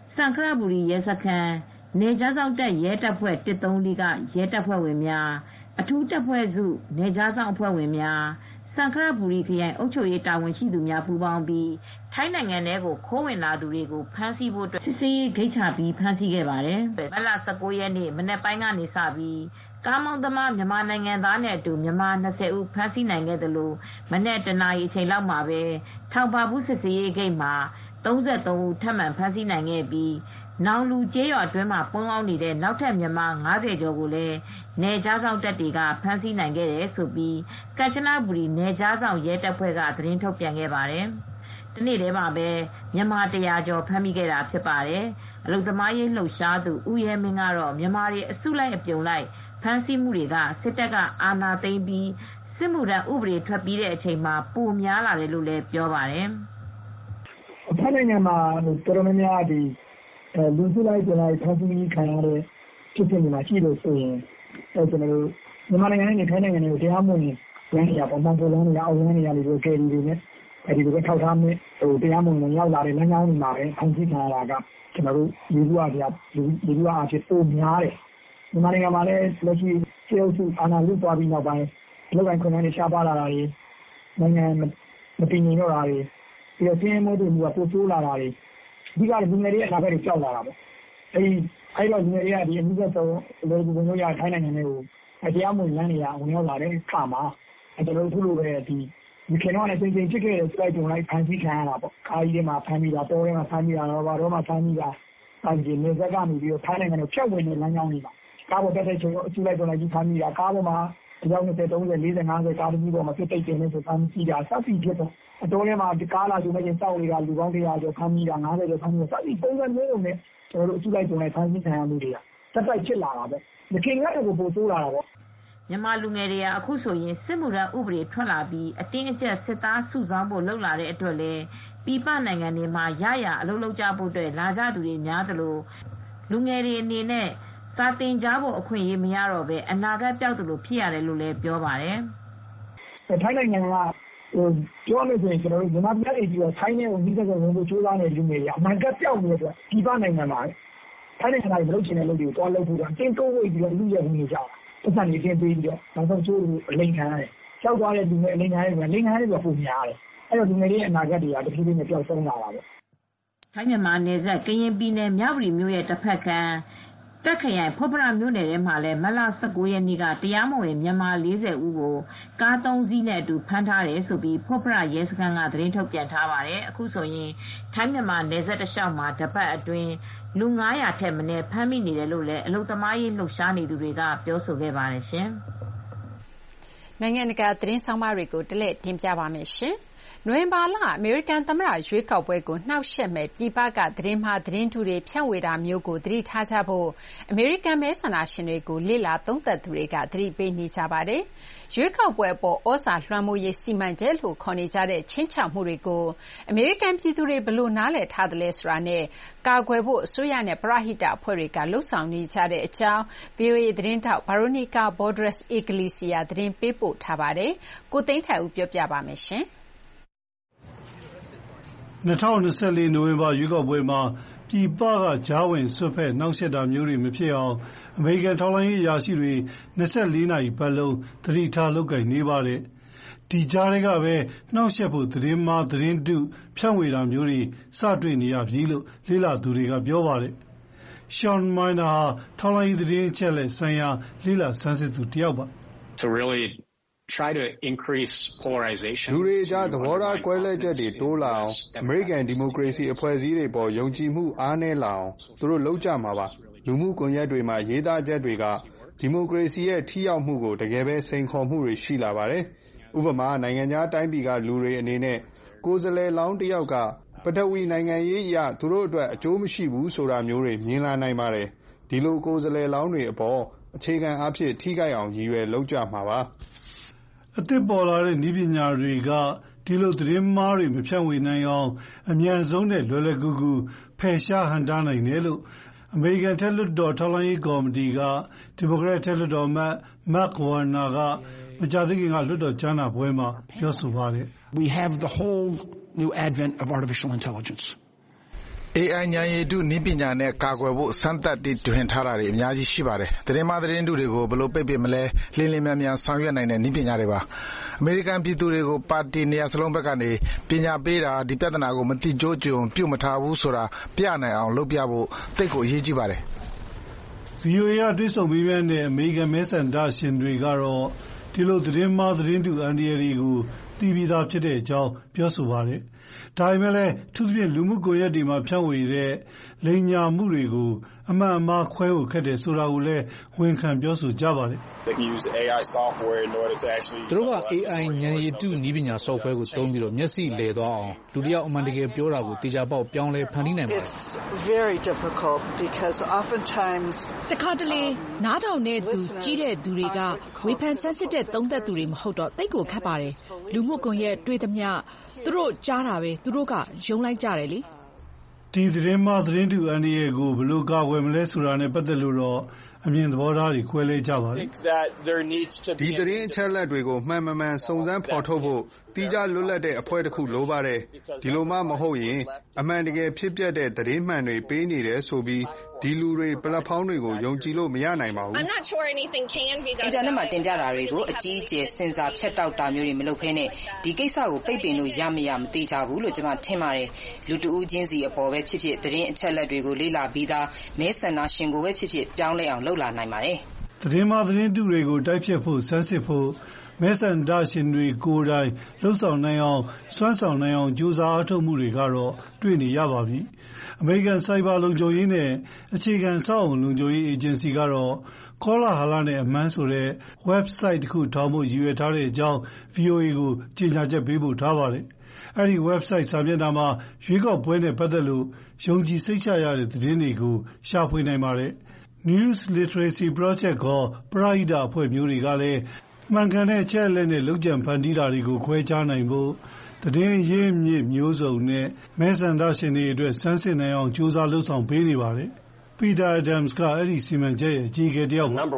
စံခရဘူရီရဲစခန်းနေကြားဆောင်တပ်ရဲတပ်ဖွဲ့134ကရဲတပ်ဖွဲ့ဝင်များအထူးတပ်ဖွဲ့စုနေကြားဆောင်အဖွဲ့ဝင်များစံခရဘူရီခရိုင်အုပ်ချုပ်ရေးတာဝန်ရှိသူများပူးပေါင်းပြီးထိုင်းနိုင်ငံထဲကိုခိုးဝင်လာသူတွေကိုဖမ်းဆီးဖို့အတွက်စစ်ဆေးဂိတ်ချပြီးဖမ်းဆီးခဲ့ပါတယ်။မတ်လ19ရက်နေ့မနက်ပိုင်းကနေစပြီးကားမောင်းသမားမြန်မာနိုင်ငံသားနဲ့အတူမြန်မာ20ဦးဖမ်းဆီးနိုင်ခဲ့တယ်လို့မနက်တနာရီအချိန်လောက်မှာပဲထောင်ပါဘူးစစ်ဆေးရေးဂိတ်မှာ33ဦးထပ်မံဖမ်းဆီးနိုင်ခဲ့ပြီးနောင်လူကျေးရွာအတွင်းမှာပုန်းအောင်နေတဲ့နောက်ထပ်မြန်မာ90ကျော်ကိုလည်းနယ်ကြားဆောင်တပ်တွေကဖမ်းဆီးနိုင်ခဲ့တယ်ဆိုပြီးကမ်ချနဘူရီနယ်ကြားဆောင်ရဲတပ်ဖွဲ့ကသတင်းထုတ်ပြန်ခဲ့ပါတယ်။ဒီနေ့တည်းမှာပဲမြန်မာ100ကျော်ဖမ်းမိခဲ့တာဖြစ်ပါတယ်။အလုပ်သမားရေးလှုပ်ရှားသူဦးရဲမင်းကတော့မြန်မာတွေအစုလိုက်အပြုံလိုက်ဖမ်းဆီးမှုတွေကစစ်တပ်ကအာဏာသိမ်းပြီးစစ်မှုထမ်းဥပဒေထွက်ပြီးတဲ့အချိန်မှာပိုများလာတယ်လို့လည်းပြောပါတယ်။ထိုင်းနိုင်ငံမှာတော်တော်များများလူစုလိုက်ကြလိုက်ဖမ်းဆီးခံရတဲ့ဖြစ်စဉ်တွေမှာရှိလို့ဆိုရင်ကျွန်တော်တို့မြန်မာနိုင်ငံနဲ့ထိုင်းနိုင်ငံတွေကိုတရားမဝင်ရန်ရပုံမှန်ပေါ်လမ်းတွေအောက်လမ်းတွေကနေကယ်ရီတွေနဲ့ဒီလိုပဲထောက်ထားမဲ့တရားမဝင်ရောက်လာတဲ့လမ်းကြောင်းတွေမှာပဲဖမ်းဆီးခံရတာကကျွန်တော်တို့လူစုအားဖြင့်ပိုများတယ်မြန်မာနိုင်ငံမှာလည်းလက်ရှိစေအုပ်စုအာဏာလုသွားပြီးနောက်ပိုင်းလောက်ကိုင်းခွင့်နဲ့ရှားပါလာတာတွေနိုင်ငံမတည်ငြိမ်တော့တာတွေပြီးတော့စင်းမိုးတွေကပိုဆိုးလာတာတွေဒီကလူငယ်တွေအနာဂတ်တွေကြောက်လာတာပေါ့အဲဒီတော့လူငယ်တွေကဒီအမှုသက်ဆုံးလူဝင်လို့ရထိုင်းနိုင်ငံတွေကိုတရားမဝင်လမ်းတွေကဝင်ရောက်လာတဲ့အခါမှာကျွန်တော်တို့ခုလိုပဲဒီခင်တော့လည်းချိန်ဖြစ်ခဲ့တဲ့စလိုက်တုံလိုက်ဖမ်းဆီးခံရတာပေါ့ခါးကြီးတွေမှာဖမ်းပြီးတာတောထဲမှာဖမ်းပြီးတာတော့ဘာတော့မှဖမ်းပြီးတာအဲဒီနေဆက်ကနေပြီးတော့ထိုင်းနိုင်ငံကိုဖြတ်ဝင်တဲ့လမ်းကြောင်းတွေမှာကားပေါ်တက်တဲ့ချိန်အစုလိုက်တုံလိုက်ကြီးဖမ်းပြီးတာကားပေါ်မှာဒီကြောင်20 30 40 50ကားကြီးပေါ်မှာပြတ်တိတ်တင်နေဆိုဖမ်းဆီးတာစသဖြင့်ဖြစ်တော့အတော်ထဲမှာဒီကားလာဆိုမဲ့ရင်တောက်နေတာလူပေါင်း100ကျော်ဖမ်းမိတာ90ကျော်ဖမ်းမိတာစသဖြင့်ပုံစံမျိုးနဲ့ကျွန်တော်တို့အစုလိုက်တုံလိုက်ဖမ်းဆီးခံရမှုတွေကတက်တိုက်ဖြစ်လာတာပဲဒီခင်ကတော့ပိုဆိုးလာတာပေါ့မြန်မာလူငယ်တွေကအခုဆိုရင်စစ်မှုထမ်းဥပဒေထွက်လာပြီးအတင်းအကျပ်စစ်သားစုဆောင်းဖို့လှုပ်လာတဲ့အတွက်လည်းပြည်ပနိုင်ငံတွေမှာရအလုပ်လုပ်ကြဖို့အတွက်လာကြသူတွေများသလိုလူငယ်တွေအနေနဲ့စာသင်ကြားဖို့အခွင့်အရေးမရတော့ဘဲအနာဂတ်ပျောက်သလိုဖြစ်ရတယ်လို့လည်းပြောပါတယ်။ထိုင်းနိုင်ငံကပြောလို့ဆိုရင်ကျွန်တော်တို့မြန်မာပြည်ပြည်ထိုင်းနဲ့မိသက်ဝင်ဖို့ကြိုးစားနေတဲ့လူငယ်တွေအနာဂတ်ပျောက်နေတဲ့အတွက်ပြည်ပနိုင်ငံမှာထိုင်းနိုင်ငံကမလုပ်ချင်တဲ့လုပ်တွေကိုတွားလုပ်ဖို့တော့တင်းတိုးဝိတ်ပြီးတော့လူရဝင်နေကြတာ။ပတ်စံနေတင်ပေးပြီးတော့နောက်ဆုံးကျိုးကိုအလိန်ခံရတယ်။ကြောက်သွားတဲ့လူငယ်အလိန်ခံရတယ်လိန်ခံရတယ်ဆိုပုံများတယ်။အဲ့တော့လူငယ်တွေရဲ့အနာဂတ်တွေကတဖြည်းဖြည်းနဲ့ပျောက်ဆုံးလာတာပဲ။ထိုင်းမြန်မာနယ်စပ်ကရင်ပြည်နယ်မြဝတီမြို့ရဲ့တစ်ဖက်ကမ်းတက်ခရိုင်ဖွတ်ဖရမြို့နယ်ထဲမှာလည်းမတ်လ19ရက်နေ့ကတရားမဝင်မြန်မာ40ဦးကိုကား3စီးနဲ့အတူဖမ်းထားတယ်ဆိုပြီးဖွတ်ဖရရဲစခန်းကသတင်းထုတ်ပြန်ထားပါတယ်။အခုဆိုရင်ထိုင်းမြန်မာနယ်စပ်တစ်လျှောက်မှာတပတ်အတွင်းလူ900ထက်မနည်းဖမ်းမိနေတယ်လို့လည်းအလုပ်သမားရေးလှုပ်ရှားနေသူတွေကပြောဆိုခဲ့ပါတယ်ရှင်။နိုင်ငံတကာသတင်းဆောင်မတွေကိုတလဲတင်ပြပါမယ်ရှင်။နိုဝင်ဘာလအမေရိကန်သမ္မတရွေးကောက်ပွဲကိုနှောက်ယှက်မဲ့ပြည်ပကသတင်းမှားသတင်းတုတွေဖြန့်ဝေတာမျိုးကိုသတိထားကြဖို့အမေရိကန်မဲဆန္ဒရှင်တွေကိုလေ့လာသုံးသပ်သူတွေကသတိပေးနေကြပါတယ်။ရွေးကောက်ပွဲအပေါ်ဩဇာလွှမ်းမိုးရေးစီမံချက်လို့ခေါ်နေကြတဲ့ချင်းချောက်မှုတွေကိုအမေရိကန်ပြည်သူတွေဘယ်လိုနားလည်ထားသလဲဆိုတာနဲ့ကာကွယ်ဖို့အစိုးရနဲ့ပရဟိတအဖွဲ့တွေကလှုံ့ဆော်နေကြတဲ့အကြောင်း VOA သတင်းထောက် Veronica Balderas Iglesias သတင်းပေးပို့ထားပါတယ်။ကိုသိန်းထိုင်ဦးပြောပြပါမယ်ရှင်။ 2024နိုဝင်ဘာရွေးကောက်ပွဲမှာပြည်ပကကြားဝင်စွက်ဖက်နှောက်ယှက်တာမျိုးတွေမဖြစ်အောင်အမေရိကန်ထောက်လှမ်းရေးအရာရှိတွေ24နာရီပတ်လုံးသတိထားလုပ်ကိုင်နေပါတယ်။ဒီကြားထဲကပဲနှောက်ယှက်ဖို့သတင်းမှားသတင်းတုဖြန့်ဝေတာမျိုးတွေစတွေ့နေရပြီလို့လေ့လာသူတွေကပြောပါတယ်။ Sean Miner ဟာထောက်လှမ်းရေးသတင်းအချက်အလက်ဆိုင်ရာလေ့လာဆန်းစစ်သူတစ်ယောက်ပါလူတွေကြားသဘောထားကွဲလွဲချက်တွေတိုးလာအောင်အမေရိကန်ဒီမိုကရေစီအဖွဲ့အစည်းတွေပေါ်ယုံကြည်မှုအားနည်းလာအောင်သူတို့လုပ်ကြမှာပါလူမှုကွန်ရက်တွေမှာရေးသားချက်တွေကဒီမိုကရေစီရဲ့ထိရောက်မှုကိုတကယ်ပဲစိန်ခေါ်မှုတွေရှိလာပါတယ်ဥပမာနိုင်ငံခြားတိုင်းပြည်ကလူတွေအနေနဲ့ကိုယ်စားလှယ်လောင်းတစ်ယောက်ကပထဝီနိုင်ငံရေးအရသူတို့အတွက်အကျိုးမရှိဘူးဆိုတာမျိုးတွေမြင်လာနိုင်ပါတယ်ဒီလိုကိုယ်စားလှယ်လောင်းတွေအပေါ်အခြေခံအားဖြင့်ထိခိုက်အောင်ရည်ရွယ်လုပ်ကြမှာပါအသစ်ပေါ်လာတဲ့နည်းပညာတွေကဒီလိုသတင်းမှားတွေမဖြန့်ဝေနိုင်အောင်အမြန်ဆုံးနဲ့လွယ်လွယ်ကူကူဖယ်ရှားဟန့်တားနိုင်တယ်လို့အမေရိကန်ထက်လွှတ်တော်ထောက်လှမ်းရေးကော်မတီကဒီမိုကရက်ထက်လွှတ်တော်အမတ် Mark Warner ကမကြာသေးခင်ကလွှတ်တော်ကြားနာပွဲမှာပြောဆိုပါတယ် We have the whole new advent of artificial intelligence AI ဉာဏ်ရည်တုနည်းပညာနဲ့ကာကွယ်ဖို့စမ်းသပ်တီထွင်ထားတာတွေအများကြီးရှိပါတယ်။သတင်းမှားသတင်းတုတွေကိုဘယ်လိုပိတ်ပင်မလဲလင်းလင်းမြန်မြန်ဆောင်ရွက်နိုင်တဲ့နည်းပညာတွေပါ။အမေရိကန်ပြည်သူတွေကိုပါတီနေရာစလုံးဘက်ကနေပညာပေးတာဒီပြဿနာကိုမတိကျကြုံပြုတ်မထားဘူးဆိုတာပြနိုင်အောင်လုပ်ပြဖို့တိတ်ကိုအရေးကြီးပါတယ်။ VOA ကတွေ့ဆုံပြီးတဲ့အမေရိကန်မဲဆန္ဒရှင်တွေကတော့ဒီလိုသတင်းမှားသတင်းတုအန္တရာယ်တွေကိုသိပြီးသားဖြစ်တဲ့အကြောင်းပြောဆိုပါတယ်။ဒါပေမဲ့လည်းအထူးသဖြင့်လူမှုကွန်ရက်တွေမှာဖြန့်ဝေတဲ့လိမ်ညာမှုတွေကိုအမှန်အမှားခွဲဖို့ခက်တယ်ဆိုတာကိုလည်းဝန်ခံပြောဆိုကြပါတယ်။ They can use AI software in order to actually သူတို့က AI ဉာဏ်ရည်တုနည်းပညာ software ကိုသုံးပြီးမျက်စိလည်သွားအောင်လူတစ်ယောက်အမှန်တကယ်ပြောတာကိုသေချာပေါက်ပြောင်းလဲဖန်တီးနိုင်ပါတယ်။ It's very difficult because oftentimes တခါတလေနားထောင်တဲ့သူကြီးတဲ့သူတွေကဝေဖန်ဆန်းစစ်တဲ့သုံးသပ်သူတွေမဟုတ်တော့တိတ်ကိုခက်ပါတယ်။လူမှုကွန်ရက်တွေ့သမျှသူတို့ကြားတာပဲသူတို့ကယုံလိုက်ကြတယ်လေ။ဒီသတင်းမှားသတင်းတုအန္တရာယ်ကိုဘယ်လိုကာကွယ်မလဲဆိုတာနဲ့ပတ်သက်လို့တော့အမြင်သဘောထားတွေခွဲလဲကြပါတယ်။ဒီသတင်းအချက်အလက်တွေကိုမှန်မှန်စုံစမ်းဖော်ထုတ်ဖို့သီးခြားလွတ်လပ်တဲ့အဖွဲ့တစ်ခုလိုပါတယ်။ဒီလိုမှမဟုတ်ရင်အမှန်တကယ်ဖြစ်ပျက်တဲ့သတင်းမှန်တွေပေးနေတယ်ဆိုပြီးဒီလူတွေပလက်ဖောင်းတွေကိုယုံကြည်လို့မရနိုင်ပါဘူး။အင်တာနက်မှာတင်ပြတာတွေကိုအကြီးအကျယ်စင်စာဖြတ်တောက်တာမျိုးတွေမလုပ်ဘဲနဲ့ဒီကိစ္စကိုပိတ်ပင်လို့ရမရမသိကြဘူးလို့ကျွန်မထင်ပါတယ်။လူတဦးချင်းစီအပေါ်ပဲဖြစ်ဖြစ်သတင်းအချက်အလက်တွေကိုလေ့လာပြီးသားမဲဆန္ဒရှင်ကိုပဲဖြစ်ဖြစ်ပြောင်းလဲအောင်လုပ်လာနိုင်ပါတယ်။သတင်းမှားသတင်းတုတွေကိုတိုက်ဖြတ်ဖို့ဆန်းစစ်ဖို့မဲဆန္ဒရှင်တွေကိုယ်တိုင်လှုပ်ဆောင်နိုင်အောင်စွမ်းဆောင်နိုင်အောင်ကြိုးစားအားထုတ်မှုတွေကတော့တွေ့နေရပါပြီ။အမေရိကန်စိုက်ဘာလုံခြုံရေးနဲ့အခြေခံအဆောက်အအုံလုံခြုံရေးအေဂျင်စီကတော့ကောလာဟလနဲ့အမှန်းဆိုတဲ့ website တစ်ခုထောင်ဖို့ရည်ရွယ်ထားတဲ့အကြောင်း VOA ကိုကြေညာချက်ပေးပို့ထားပါတယ်။အဲဒီ website စာမျက်နှာမှာရွေးကောက်ပွဲနဲ့ပတ်သက်လို့ယုံကြည်စိတ်ချရတဲ့သတင်းတွေကိုရှာဖွေနိုင်ပါတယ်။ News Literacy Project ခေါ်ပရဟိတအဖွဲ့မျိုးတွေကလည်းမှန်ကန်တဲ့အချက်အလက်နဲ့လုပ်ကြံဖန်တီးတာတွေကိုခွဲခြားနိုင်ဖို့သတင်းရင်းမြစ်မျိုးစုံနဲ့မဲဆန္ဒရှင်တွေအတွက်ဆန်းစစ်နိုင်အောင်ကြိုးစားလုပ်ဆောင်ပေးနေပါတယ်။ Peter Adams ကအဲဒီစီမံချက်ရဲ့အကြီးအကဲတစ်ယောက်ပါ။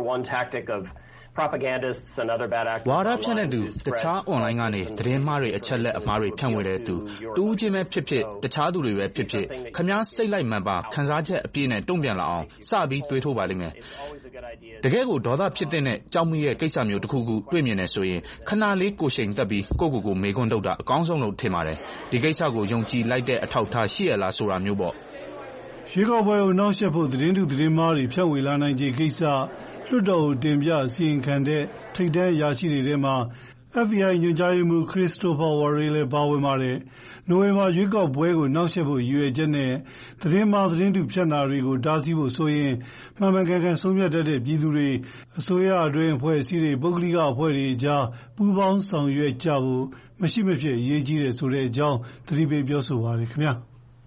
ဝါဒဖြန့်တဲ့သူတခြား online ကနေသတင်းမှားတွေအချက်လက်အမှားတွေဖြန့်ဝေတဲ့သူတဦးချင်းပဲဖြစ်ဖြစ်တခြားသူတွေပဲဖြစ်ဖြစ်ခင်ဗျားစိတ်လိုက်မှန်ပါခံစားချက်အပြည့်နဲ့တုံ့ပြန်လာအောင်စပြီးတွေးထိုးပါလိမ့်မယ်။တကယ်ကိုဒေါသဖြစ်တဲ့ကြောက်မိတဲ့ကိစ္စမျိုးတစ်ခုခုတွေ့မြင်နေဆိုရင်ခဏလေးကိုရှိန်တက်ပြီးကိုယ့်ကိုယ်ကိုမေးခွန်းထုတ်တာအကောင်းဆုံးလို့ထင်ပါတယ်။ဒီကိစ္စကိုယုံကြည်လိုက်တဲ့အထောက်အထားရှိရလားဆိုတာမျိုးပေါ့။ရွေးကောက်ပွဲကိုနှောင့်ယှက်ဖို့သတင်းတုသတင်းမှားတွေဖြန့်ဝေလာနိုင်ခြေကိစ္စလွှတ်တော်ကိုတင်ပြအစီရင်ခံတဲ့ထိပ်တန်းအရာရှိတွေထဲမှာ FBI ညွှန်ကြားရေးမှူး Christopher Wray လည်းပါဝင်ပါတယ်။နိုဝင်ဘာရွေးကောက်ပွဲကိုနှောင့်ယှက်ဖို့ရည်ရွယ်ချက်နဲ့သတင်းမှားသတင်းတုဖြန့်တာတွေကိုတားဆီးဖို့ဆိုရင်မှန်မှန်ကန်ကန်ဆုံးဖြတ်တတ်တဲ့ပြည်သူတွေအစိုးရအတွင်းအဖွဲ့အစည်းတွေပုဂ္ဂလိကအဖွဲ့တွေအကြားပူးပေါင်းဆောင်ရွက်ကြဖို့မရှိမဖြစ်အရေးကြီးတယ်ဆိုတဲ့အကြောင်းသတိပေးပြောဆိုပါတယ်ခင်ဗျာ။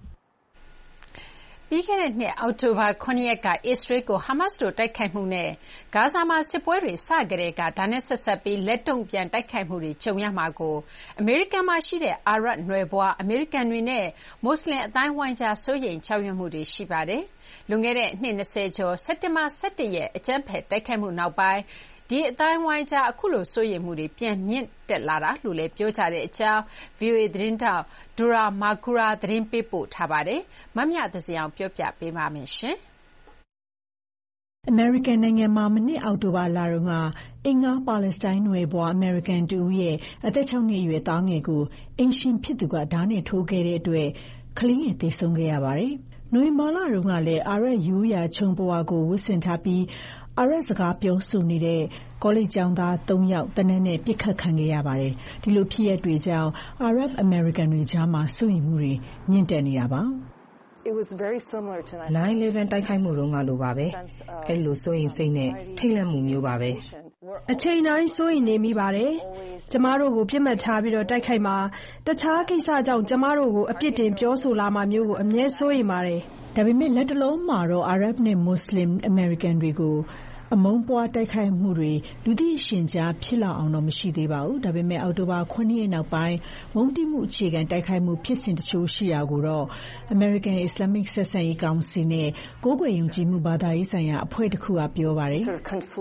ပြီးခဲ့တဲ့နှစ်အောက်တိုဘာ9ရက်ကအစ္စရေးကိုဟာမတ်စ်တို့တိုက်ခိုက်မှုနဲ့ဂါဇာမှာစစ်ပွဲတွေစကတည်းကဒါနဲ့ဆက်စပ်ပြီးလက်တုံ့ပြန်တိုက်ခိုက်မှုတွေကြုံရမှာကိုအမေရိကန်မှာရှိတဲ့အာရပ်နွယ်ဖွားအမေရိကန်တွေနဲ့မွတ်စလင်အသိုင်းအဝိုင်းကြားစိုးရိမ်ကြောက်ရွံ့မှုတွေရှိပါတယ်။လွန်ခဲ့တဲ့နှစ်20ကျော်စက်တင်ဘာ17ရက်အကြမ်းဖက်တိုက်ခိုက်မှုနောက်ပိုင်းဒီအတိုင်းဝိုင်းကြားအခုလိုစိုးရိမ်မှုတွေပြန်မြင့်တက်လာတာလို့လည်းပြောကြတဲ့အကြောင်း VOA သတင်းတောက်ဒိုရာမာကူရာသတင်းပေးပို့ထားပါတယ်။မမြသဇင်အောင်ပြောပြပေးပါမယ်ရှင်။အမေရိကန်နိုင်ငံမှာမနှစ်အောက်တိုဘာလတုန်းကအင်္ဂါပါလက်စတိုင်းနွယ်ဖွားအမေရိကန်တဦးရဲ့အသက်6နှစ်အရွယ်သားငယ်ကိုအိမ်ရှင်ဖြစ်သူကဓားနဲ့ထိုးခဲ့တဲ့အတွက်ကလေးငယ်သေဆုံးခဲ့ရပါတယ်။နိုဝင်ဘာလတုန်းကလည်းအာရပ်ရိုးရာခြုံပွားကိုဝတ်ဆင်ထားပြီးအာရပ်စကားပြောဆိုနေတဲ့ကောလိပ်ကျောင်းသား3ယောက်တနက်နဲ့ပြစ်ခတ်ခံခဲ့ရပါတယ်။ဒီလိုဖြစ်ရပ်တွေကြောင့်အာရပ်အမေရိကန်တွေကြားမှာစိုးရိမ်မှုတွေမြင့်တက်နေတာပါ။ It was very similar to 9/11တိုက်ခိုက်မှုတုန်းကလိုပါပဲ။အဲ့လိုစိုးရိမ်စိတ်နဲ့ထိတ်လန့်မှုမျိုးပါပဲ။အချိန်တိုင်းစိုးရိမ်နေမိပါတယ်။ကျမတို့ကိုပြစ်မှတ်ထားပြီးတိုက်ခိုက်မှာတခြားကိစ္စကြောင့်ကျမတို့ကိုအပြစ်တင်ပြောဆိုလာမှာမျိုးကိုအမြဲစိုးရိမ်ပါတယ်။ဒါပေမဲ့လက်တလုံးမှာတော့အာရပ်နဲ့မွတ်စလင်အမေရိကန်တွေကိုအမုန်းပွားတိုက်ခိုက်မှုတွေလူသိရှင်ကြားဖြစ်လာအောင်တော့မရှိသေးပါဘူး။ဒါပေမဲ့အောက်တိုဘာ9 ရက်နောက်ပိုင်းမုန်းတီးမှုအခြေခံတိုက်ခိုက်မှုဖြစ်စဉ်တချို့ရှိတာကိုတော့ American Islamic ဆက်ဆံရေးကောင်စီနဲ့ကိုးကွယ်ယုံကြည်မှုဘာသာရေးဆိုင်ရာအဖွဲ့တစ်ခုကပြောပါတယ်။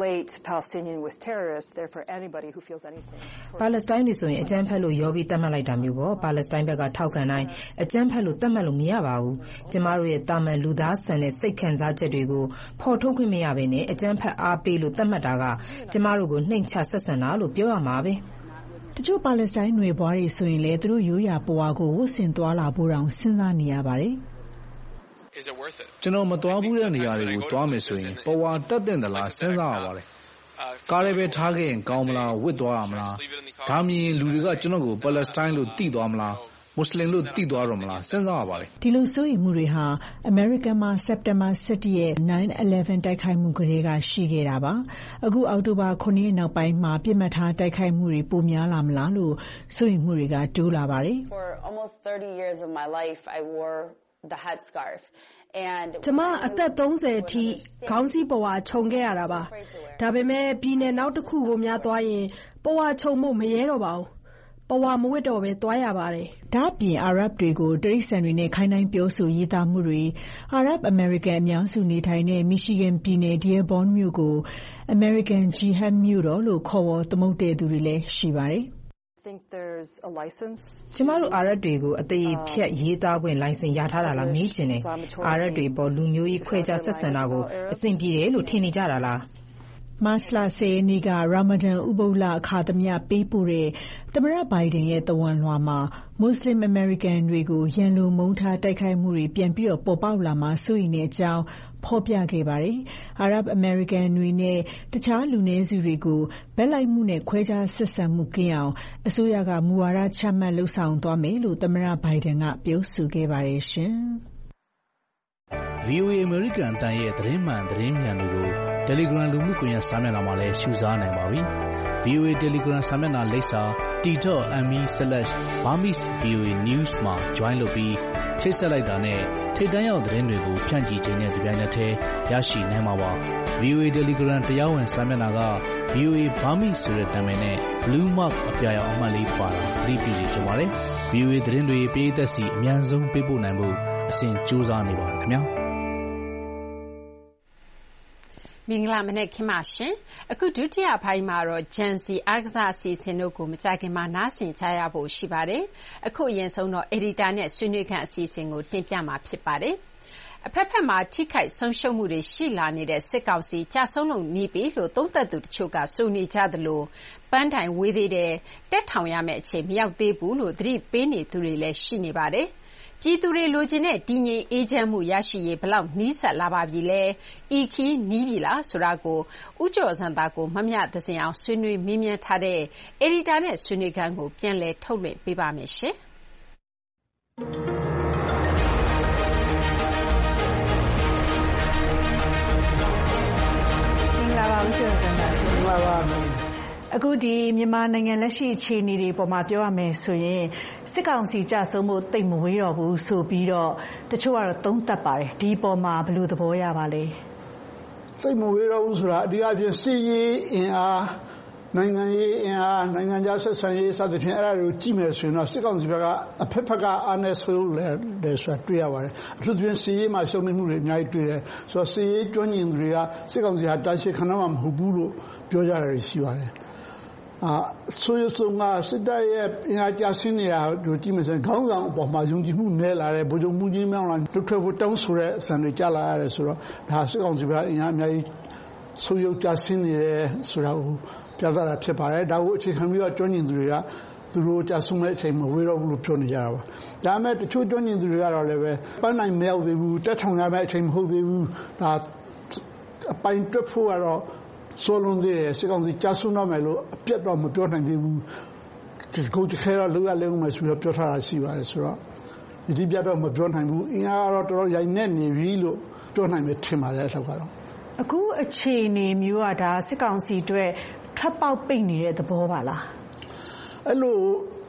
ပါလက်စတိုင်းတွေဆိုရင်အကြမ်းဖက်လို့ရောပြီးသတ်မှတ်လိုက်တာမျိုးပေါ့။ပါလက်စတိုင်းဘက်ကထောက်ခံတိုင်းအကြမ်းဖက်လို့သတ်မှတ်လို့မရပါဘူး။ကျမတို့ရဲ့တာမန်လူသားဆန်တဲ့စိတ်ခံစားချက်တွေကိုဖော်ထုတ်ခွင့်မရဘဲနဲ့အကြမ်းဖက်အားပေးလို့သတ်မှတ်တာကကျမတို့ကိုနှိမ်ချဆက်ဆံတာလို့ပြောရမှာပဲ။တချို့ပါလက်စတိုင်းနွယ်ဖွားတွေဆိုရင်လည်းသူတို့ရိုးရာဘဝကိုဝတ်ဆင်သွားလာဖို့တောင်စဉ်းစားနေရပါတယ်။ကျွန်တော်မသွားဘူးတဲ့နေရာတွေကိုသွားမယ်ဆိုရင်ဘဝတက်တဲ့သလားစဉ်းစားရပါတယ်။ကားလေးပဲထားခဲ့ရင်ကောင်းမလားဝတ်သွားရမလား။ဒါမြင်လူတွေကကျွန်တော်ကိုပါလက်စတိုင်းလို့သိသွားမလား။မွတ်စလင်လို့သိသွားတော့မလားစဉ်းစားရပါတယ်ဒီလိုစိုးရိမ်မှုတွေဟာအမေရိကန်မှာစက်တင်ဘာ17ရက် 9/11 တိုက်ခိုက်မှုကလေးကရှိခဲ့တာပါအခုအောက်တိုဘာ9ရက်နောက်ပိုင်းမှာပြစ်မှတ်ထားတိုက်ခိုက်မှုတွေပိုများလာမလားလို့စိုးရိမ်မှုတွေကတိုးလာပါတယ် For almost 30 years of my life I wore the headscarfကျမအသက်30အထိခေါင်းစည်းပဝါခြုံခဲ့ရတာပါဒါပေမဲ့ပြည်နယ်နောက်တစ်ခုကိုများသွားရင်ပဝါခြုံဖို့မရဲတော့ပါဘူးပဝါမဝတ်တော့ပဲသွားရပါတယ်။ဒါ့အပြင်အာရပ်တွေကိုတိရစ္ဆာန်တွေနဲ့ခိုင်းနှိုင်းပြောဆိုရေးသားမှုတွေအာရပ်အမေရိကန်အများစုနေထိုင်တဲ့မီရှီဂန်ပြည်နယ်ဒီယာဘွန်မြို့ကိုအမေရိကန်ဂျီဟတ်မြို့တော်လို့ခေါ်ဝေါ်သမုတ်တဲ့သူတွေလည်းရှိပါတယ်ကျမတို့အာရပ်တွေကိုအသေးဖြတ်ရေးသားခွင့်လိုင်စင်ရထားတာလားမေးချင်တယ်။အာရပ်တွေပေါ်လူမျိုးရေးခွဲခြားဆက်ဆံတာကိုအဆင်ပြေတယ်လို့ထင်နေကြတာလား။မတ်လ10ရက်နေ့ကရာမဒန်ဥပုသ်လအခါသမယပေးပို့တဲ့သမ္မတဘိုင်ဒန်ရဲ့သဝဏ်လွှာမှာမွတ်စလင်အမေရိကန်တွေကိုရန်လိုမုန်းထားတိုက်ခိုက်မှုတွေပြန်ပြီးပေါ်ပေါက်လာမှာစိုးရိမ်တဲ့အကြောင်းဖော်ပြခဲ့ပါတယ်။အာရပ်အမေရိကန်တွေနဲ့တခြားလူနည်းစုတွေကိုဘက်လိုက်မှုနဲ့ခွဲခြားဆက်ဆံမှုကင်းအောင်အစိုးရကမူဝါဒချမှတ်လှုံ့ဆော်သွားမယ်လို့သမ္မတဘိုင်ဒန်ကပြောဆိုခဲ့ပါတယ်ရှင်။ VOA အမေရိကန်အသံရဲ့သတင်းမှန်သတင်းမြန်တွေကိုTelegram လူမှုကွန်ရက်စာမျက်နှာမှာလည်းရှုစားနိုင်ပါပြီ။ VOA Telegram စာမျက်နှာလိပ်စာ t.me/Burmese_VOA_news မှာ join လုပ်ပြီးချိတ်ဆက်လိုက်တာနဲ့ထိပ်တန်းရောက်သတင်းတွေကိုဖြန့်ချီခြင်းနဲ့ဒီပိုင်းနဲ့တည်းရရှိနိုင်မှာပါ။ VOA Telegram တရားဝင်စာမျက်နှာက VOA Burmese ဆိုတဲ့နာမည်နဲ့ Blue Mark အပြာရောင်အမှတ်လေးပါတာသတိပြုစီကြပါရစေ။ VOA သတင်းတွေပရိသတ်စီအများဆုံးပေးပို့နိုင်ဖို့အစဉ်ကြိုးစားနေပါတယ်ခင်ဗျာ။မင်္ဂလာမနက်ခင်းပါရှင်။အခုဒုတိယပိုင်းမှာတော့ဂျန်စီအားကစားအစီအစဉ်တို့ကိုမကြခင်မှာနားဆင်ကြရဖို့ရှိပါတယ်။အခုအရင်ဆုံးတော့အက်ဒီတာနဲ့ဆွေးနွေးခန်းအစီအစဉ်ကိုတင်ပြမှာဖြစ်ပါတယ်။အဖက်ဖက်မှာထိခိုက်ဆုံးရှုံးမှုတွေရှိလာနေတဲ့စစ်ကောင်စီကြာဆုံးလုံနီးပြီလို့သုံးသပ်သူတချို့ကဆိုနေကြသလိုပန်းတိုင်ဝေးသေးတယ်တက်ထောင်ရမယ့်အခြေမရောက်သေးဘူးလို့သတိပေးနေသူတွေလည်းရှိနေပါတယ်။ပြည်သူတွေလိုချင်တဲ့တည်ငြိမ်အေးချမ်းမှုရရှိရေးဘလောက်နီးစပ်လာပါပြီလဲဤခီးနီးပြီလားဆိုတာကိုဦးကျော်စံသားကိုမမြသစင်အောင်ဆွေးနွေးမေးမြန်းထားတဲ့အေဒီတာနဲ့ဆွေးနွေးခန်းကိုပြန်လည်ထုတ်လွှင့်ပေးပါမယ်ရှင်မင်္ဂလာပါဦးကျော်စံသားဆွေးနွေးပါအခုဒီမြန်မာနိုင်ငံလက်ရှိအခြေအနေတွေပေါ်မှာပြောရမယ်ဆိုရင်စစ်ကောင်စီကြဆုံးမှုတိတ်မဝေးတော့ဘူးဆိုပြီးတော့တချို့ကတော့သုံးသပ်ပါတယ်ဒီပေါ်မှာဘယ်လိုသဘောရပါလဲစိတ်မဝေးတော့ဘူးဆိုတာအဓိအဖြစ်စစ်ရေးအင်အားနိုင်ငံရေးအင်အားနိုင်ငံခြားဆက်ဆံရေးစသဖြင့်အဲ့ဒါတွေကိုကြည့်မယ်ဆိုရင်တော့စစ်ကောင်စီဘက်ကအဖက်ဖက်ကအားနည်းဆိုးလဲဆိုတာတွေ့ရပါတယ်အထူးသဖြင့်စစ်ရေးမှာရှုံးနေမှုတွေအများကြီးတွေ့တယ်ဆိုတော့စစ်ရေးကျွမ်းကျင်သူတွေကစစ်ကောင်စီဟာတာရှည်ခံတော့မှမဟုတ်ဘူးလို့ပြောကြတာရှိပါတယ်ဆိုရဆုံးကစစ်တပ်ရဲ့အင်အားကျဆင်းနေတာကိုကြည့်မယ်ဆိုရင်ခေါင်းဆောင်အပေါ်မှာယုံကြည်မှုနည်းလာတယ်ဗိုလ်ချုပ်မှုကြီးမြောင်းလာလွတ်ထွက်ဖို့တောင်းဆိုတဲ့အစံတွေကြားလာရတယ်ဆိုတော့ဒါစစ်ကောင်စီကအင်အားအများကြီးဆိုးရုပ်ကျဆင်းနေတယ်ဆိုတာကိုပြသတာဖြစ်ပါတယ်ဒါကိုအခြေခံပြီးတော့ကျွမ်းကျင်သူတွေကသူတို့ကြဆုံးမဲ့အချိန်မဝေးတော့ဘူးလို့ပြောနေကြတာပါဒါပေမဲ့တချို့ကျွမ်းကျင်သူတွေကတော့လည်းပဲပန်းနိုင်မရောက်သေးဘူးတက်ထောင်ရမယ့်အချိန်မဟုတ်သေးဘူးဒါအပိုင်တွက်ဖို့ကတော့ဆိုလွန်သေးတယ်စစ်ကောင်စီကြာဆုံးတော့မယ်လို့အပြတ်တော့မပြောနိုင်သေးဘူးကိုတခဲတော့လောက်ရလဲဦးမယ်ဆိုတော့ပြောထားတာရှိပါတယ်ဆိုတော့ဒီပြတ်တော့မပြောနိုင်ဘူးအင်အားကတော့တော်တော်ရိုင်နေနေပြီလို့ပြောနိုင်မယ်ထင်ပါတယ်အဲ့လောက်ကတော့အခုအခြေအနေမျိုးကဒါစစ်ကောင်စီအတွက်ထွက်ပေါက်ပိတ်နေတဲ့သဘောပါလားအဲ့လို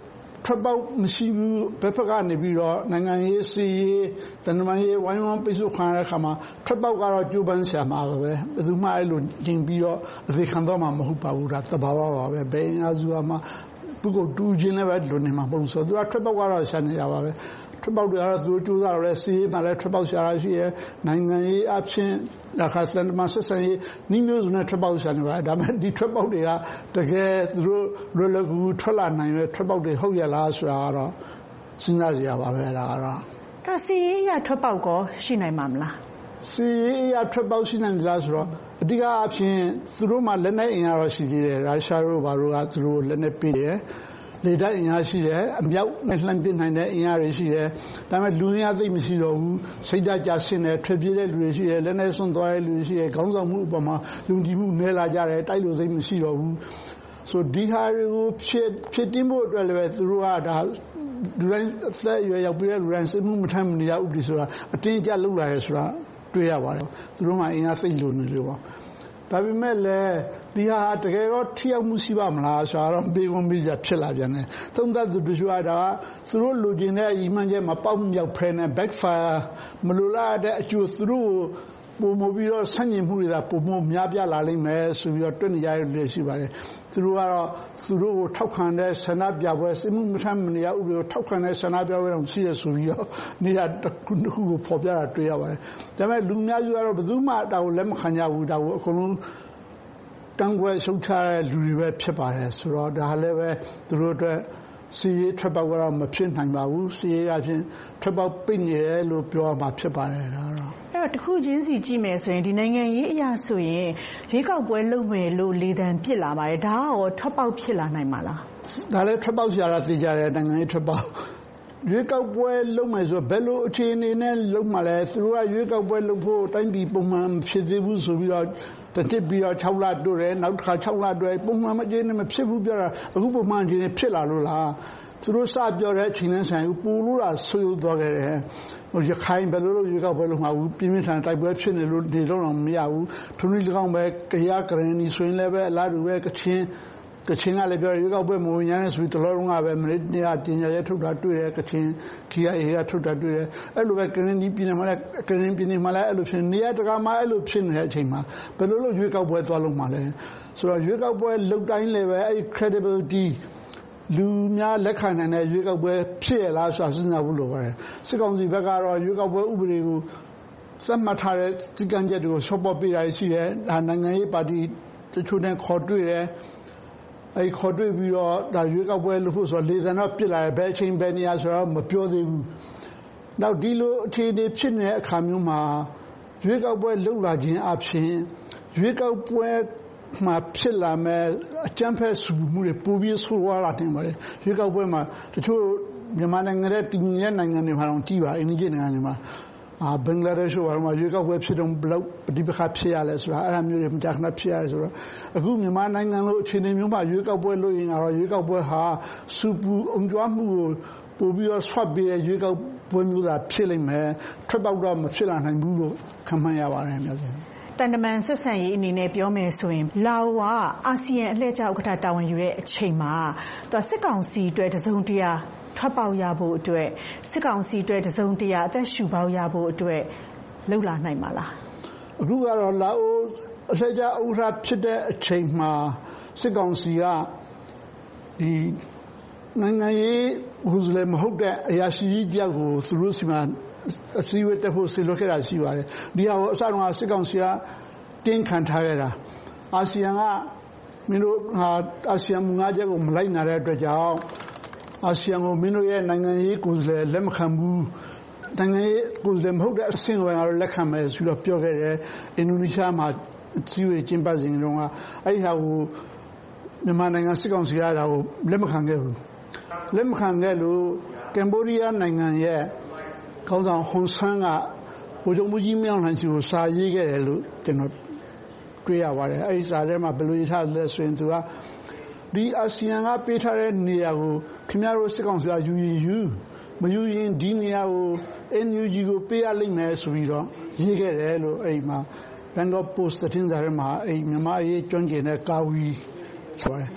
ထွက်ပေါက်မရှိဘူးဘက်ဖက်ကနေပြီးတော့နိုင်ငံရေးစီရေးတန်တမာရေးဝိုင်းဝန်းပိတ်ဆို့ခံရတဲ့အခါမှာထွက်ပေါက်ကတော့ကြိုးပမ်းဆရာမှာပဲဘယ်သူမှအဲ့လိုကျင်ပြီးတော့အသေးခံတော့မှမဟုတ်ပါဘူးဒါသဘာဝပါပဲဘယ်အင်အားစုမှပုဂ္ဂိုလ်တူချင်းလည်းပဲလွန်နေမှာမဟုတ်ဆိုတော့သူကထွက်ပေါက်ကတော့ရှာနေတာပါပဲထွက်ပေါက်တွေကတော့သူတို့စူးစမ်းတော့လဲစီးရေးမှလည်းထွက်ပေါက်ရှာရရှိရဲနိုင်ငံရေးအဖြစ်အခါစံတမဆက်ဆံရေးနှီးမျိုးစုံနဲ့ထွက်ပေါက်ရှာနေပါဒါပေမဲ့ဒီထွက်ပေါက်တွေကတကယ်သူတို့လွယ်လွယ်ကူကူထွက်လာနိုင်တဲ့ထွက်ပေါက်တွေဟုတ်ရလားဆိုတာကတော့စဉ်းစားကြရပါပဲဒါကတော့အဲ့စီးရေးရထွက်ပေါက်ကောရှိနိုင်မှာမလားစီးရေးရထွက်ပေါက်ရှိနိုင်ကြလားဆိုတော့အဓိကအဖြစ်သူတို့မှလက်နက်အင်အားတော့ရှိသေးတယ်ရုရှားတို့ဘာလို့ကသူတို့လက်နက်ပေးတယ်လေတပ်အင်အားရှိတယ်အမြောက်နဲ့လှမ်းပစ်နိုင်တဲ့အင်အားတွေရှိတယ်ဒါပေမဲ့လူအင်အားသိပ်မရှိတော့ဘူးစိတ်ဓာတ်ကျဆင်းတယ်ထွက်ပြေးတဲ့လူတွေရှိတယ်လက်နဲ့ဆွန့်သွားတဲ့လူတွေရှိတယ်ခေါင်းဆောင်မှုအပေါ်မှာလုံခြုံမှုနည်းလာကြတယ်တိုက်လို့စိတ်မရှိတော့ဘူးဆိုဒီဟာတွေကိုဖြစ်တင်းဖို့အတွက်လည်းသူတို့ကဒါလူတိုင်းအသက်အရွယ်ရောက်ပြီးတဲ့လူတိုင်းစိတ်မှုမထမ်းမနေရဥပဒေဆိုတာအတင်းအကျပ်လုပ်လာရဲဆိုတာတွေ့ရပါတယ်သူတို့မှအင်အားစိတ်လိုနေလို့ပါဒါပေမဲ့လည်းဒီဟာတကယ်တော့ထိရောက်မှုရှိပါမလားဆိုတော့ဘေးကွန်ဘေးစဖြစ်လာပြန်တယ်သုံးသပ်သူတို့ကဒါသူတို့လိုချင်တဲ့အီမန်ချက်မပေါက်မြောက်ဖဲနဲ့ backfire မလိုလားတဲ့အကျိုးသူတို့ပုံမပြီးတော့ဆန့်ကျင်မှုတွေကပုံမများပြလာလိမ့်မယ်ဆိုပြီးတော့တွေ့နေရတဲ့ရှိပါတယ်သူတို့ကတော့သူတို့ကိုထောက်ခံတဲ့ဆန္ဒပြပွဲစစ်မှုမထမ်းမနေရဥပဒေကိုထောက်ခံတဲ့ဆန္ဒပြပွဲတော့ရှိရဆိုပြီးတော့နေရာတစ်ခုကိုပေါ်ပြတာတွေ့ရပါတယ်ဒါပေမဲ့လူများစုကတော့ဘယ်သူမှဒါကိုလက်မခံကြဘူးဒါကိုအကုန်လုံးတန်းခွဲရှုတ်ချတဲ့လူတွေပဲဖြစ်ပါတယ်ဆိုတော့ဒါလည်းပဲသူတို့အတွက်စီရေးထွက်ပေါက်ကတော့မဖြစ်နိုင်ပါဘူးစီရေးကချင်းထွက်ပေါက်ပိတ်နေတယ်လို့ပြောမှာဖြစ်ပါတယ်ဒါတော့အဲ့တော့တစ်ခုချင်းစီကြည့်မယ်ဆိုရင်ဒီနိုင်ငံရေးအရာဆိုရင်ရွေးကောက်ပွဲလုပ်မယ်လို့လေသံပစ်လာပါတယ်ဒါကရောထွက်ပေါက်ဖြစ်လာနိုင်မှာလားဒါလည်းထွက်ပေါက်ရှာတာသိကြတယ်နိုင်ငံရေးထွက်ပေါက်ရွေးကောက်ပွဲလုပ်မယ်ဆိုဘယ်လိုအခြေအနေနဲ့လုပ်မှလဲသူတို့ကရွေးကောက်ပွဲလုပ်ဖို့တိုင်းပြည်ပုံမှန်ဖြစ်သေးဘူးဆိုပြီးတော့တစ်ပြီးတော့6လတိုးတယ်နောက်တစ်ခါ6လတိုးပုံမှန်မကျင်းနဲ့မဖြစ်ဘူးပြောတာအခုပုံမှန်ချင်းဖြစ်လာလို့လားသူတို့စပြောတဲ့အချိန်နဲ့ဆိုင်ပူလို့လားဆွေးသွားခဲ့တယ်ရခိုင်ဘယ်လိုလုပ်ရွေးကောက်ပွဲလုပ်မှာဘူးပြင်းပြင်းထန်တိုက်ပွဲဖြစ်နေလို့ဒီတော့မရဘူးထုံးနည်း၎င်းပဲကြရကရင်နီဆိုရင်လည်းပဲအလားတူပဲကချင်းကလည်းပြောရွေးကောက်ပွဲမဝင်ရတဲ့ဆိုပြီးတလောလုံးကပဲမိနစ်တရာတင်ရရထုတ်တာတွေ့တယ်ကချင်းခီယာအေကထုတ်တာတွေ့တယ်အဲ့လိုပဲကရင်ပြည်နယ်မှာလည်းအဲ့လိုဖြစ်နေရတကာမှာအဲ့လိုဖြစ်နေတဲ့အချိန်မှာဘယ်လိုလုပ်ရွေးကောက်ပွဲသွားလုံးမှာလဲဆိုတော့ရွေးကောက်ပွဲလုပ်တိုင်းလည်းပဲအဲ့ credibility လူများလက်ခံနိုင်တဲ့ရွေးကောက်ပွဲဖြစ်ရလားဆိုတာစဉ်းစားဖို့လိုပါတယ်စစ်ကောင်စီဘက်ကတော့ရွေးကောက်ပွဲဥပဒေကိုစက်မှတ်ထားတဲ့စည်းကမ်းချက်တွေကို support ပေးတာရှိတယ်ဒါနိုင်ငံရေးပါတီတချို့နဲ့ခေါ်တွေ့တယ်အဲ့ခေါ်တွေ့ပြီးတော့ဒါရွေးကောက်ပွဲလုပ်ဖို့ဆိုတော့လေသံတော့ပြစ်လာတယ်ဘယ်အချိန်ဘယ်နေရာဆိုတော့မပြောသေးဘူးနောက်ဒီလိုအခြေအနေဖြစ်နေတဲ့အခါမျိုးမှာရွေးကောက်ပွဲလုပ်လာခြင်းအပြင်ရွေးကောက်ပွဲမှာဖြစ်လာမဲ့အကြမ်းဖက်ဆူမှုတွေပိုပြီးဆိုးဝါးလာနေပါတယ်ရွေးကောက်ပွဲမှာတချို့မြန်မာနိုင်ငံရဲ့တည်ငြိမ်တဲ့နိုင်ငံတွေမှာတော့ကြည်ပါအင်ဒီဂျင်နိုင်ငံတွေမှာဘင်္ဂလားဒေ့ရှ်မှာရွေးကောက်ပွဲဖြစ်တော့ဘလောက်ပဋိပက္ခဖြစ်ရလဲဆိုတာအဲ့ဒါမျိုးတွေမကြာခဏဖြစ်ရတယ်ဆိုတော့အခုမြန်မာနိုင်ငံလိုအခြေအနေမျိုးမှာရွေးကောက်ပွဲလုပ်ရင်တော့ရွေးကောက်ပွဲဟာစူပူအုံကြွားမှုကိုပို့ပြီးတော့ဆွတ်ပြီးရွေးကောက်ပွဲမျိုးသာဖြစ်လိမ့်မယ်ထွက်ပေါက်တော့မဖြစ်လာနိုင်ဘူးလို့ခန့်မှန်းရပါတယ်များစွာတန်တမန်ဆက်ဆံရေးအနေနဲ့ပြောမယ်ဆိုရင်လာအိုကအာဆီယံအလှည့်ကျဥက္ကဋ္ဌတာဝန်ယူတဲ့အချိန်မှာသူစစ်ကောင်စီအတွက်တစုံတရာထွက်ပေါက်ရဖို့အတွက်စစ်ကောင်စီအတွက်တစုံတရာအသက်ရှူပေါက်ရဖို့အတွက်လှုပ်လာနိုင်ပါလားအခုကတော့လာအိုအလှည့်ကျဥက္ကဋ္ဌဖြစ်တဲ့အချိန်မှာစစ်ကောင်စီကဒီနိုင်ငံရေးကိုယ်စားလှယ်မဟုတ်တဲ့အရာရှိကြီးတယောက်ကိုသူတို့စီမှာအစည်းအဝေးတက်ဖို့ဆီလွှတ်ခဲ့တာရှိပါတယ်ဒီဟာကိုအစတုန်းကစစ်ကောင်စီကတင်းခံထားခဲ့တာအာဆီယံကမင်းတို့အာဆီယံမူငါးချက်ကိုမလိုက်နိုင်တဲ့အတွက်ကြောင့်အာဆီယံကိုမင်းတို့ရဲ့နိုင်ငံရေးကိုယ်စားလှယ်လက်မခံဘူးနိုင်ငံရေးကိုယ်စားလှယ်မဟုတ်တဲ့အဆင့်ဝင်ကတော့လက်ခံမယ်ဆိုတော့ပြောခဲ့တယ်အင်ဒိုနီးရှားမှာအစည်းအဝေးကျင်းပစဉ်တုန်းကအဲ့ဒီဟာကိုမြန်မာနိုင်ငံစစ်ကောင်စီကဒါကိုလက်မခံခဲ့ဘူးလက်မခံခဲ့လို့ကမ်ဘောဒီးယားနိုင်ငံရဲ့ခေါင်းဆောင်ဟွန်ဆန်းကဗိုလ်ချုပ်မှုကြီးမြောင်းလှိုင်စီကိုစာရေးခဲ့တယ်လို့ကျွန်တော်တွေ့ရပါတယ်အဲဒီစာထဲမှာဘယ်လိုရေးထားလဲဆိုရင်သူကဒီအာဆီယံကပေးထားတဲ့နေရာကိုခင်ဗျားတို့စစ်ကောင်စီကယူရင်ယူမယူရင်ဒီနေရာကို NUG ကိုပေးရလိမ့်မယ်ဆိုပြီးတော့ရေးခဲ့တယ်လို့အဲဒီမှာ Bangkok Post သတင်းစာထဲမှာအဲဒီမြန်မာရေးကျွမ်းကျင်တဲ့ကာဝီဆိုပါတယ်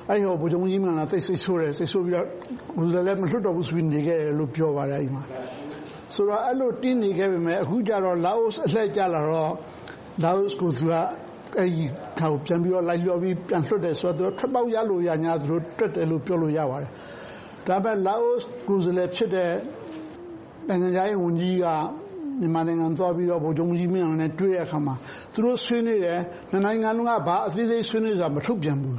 အဲ့ဟိုဗိုလ်ချုပ်ကြီးမင်းလားစိတ်ဆိုးတယ်စိတ်ဆိုးပြီးတော့ကိုယ်လည်းမလွတ်တော့ဘူးဆိုပြီးနေခဲ့တယ်လို့ပြောပါတယ်အဲ့မှာဆိုတော့အဲ့လိုတင်းနေခဲ့ပေမဲ့အခုကျတော့လာအိုအလှည့်ကျလာတော့လာအိုကိုသူကအဲ့ဒီထောက်ပြန်ပြီးတော့လိုက်လျော်ပြီးပြန်လွတ်တယ်ဆိုတော့ထွက်ပေါက်ရလို့ရညာသူတို့တွတ်တယ်လို့ပြောလို့ရပါတယ်ဒါပေမဲ့လာအိုကိုယ်လည်းဖြစ်တဲ့နိုင်ငံရေးဝန်ကြီးကမြန်မာနိုင်ငံသွားပြီးတော့ဗိုလ်ချုပ်ကြီးမင်းအောင်နဲ့တွေ့ရအခါမှာသူတို့ဆွေးနွေးတယ်နိုင်ငံလုံးကဘာအသေးစိတ်ဆွေးနွေးဆိုတာမထုတ်ပြန်ဘူး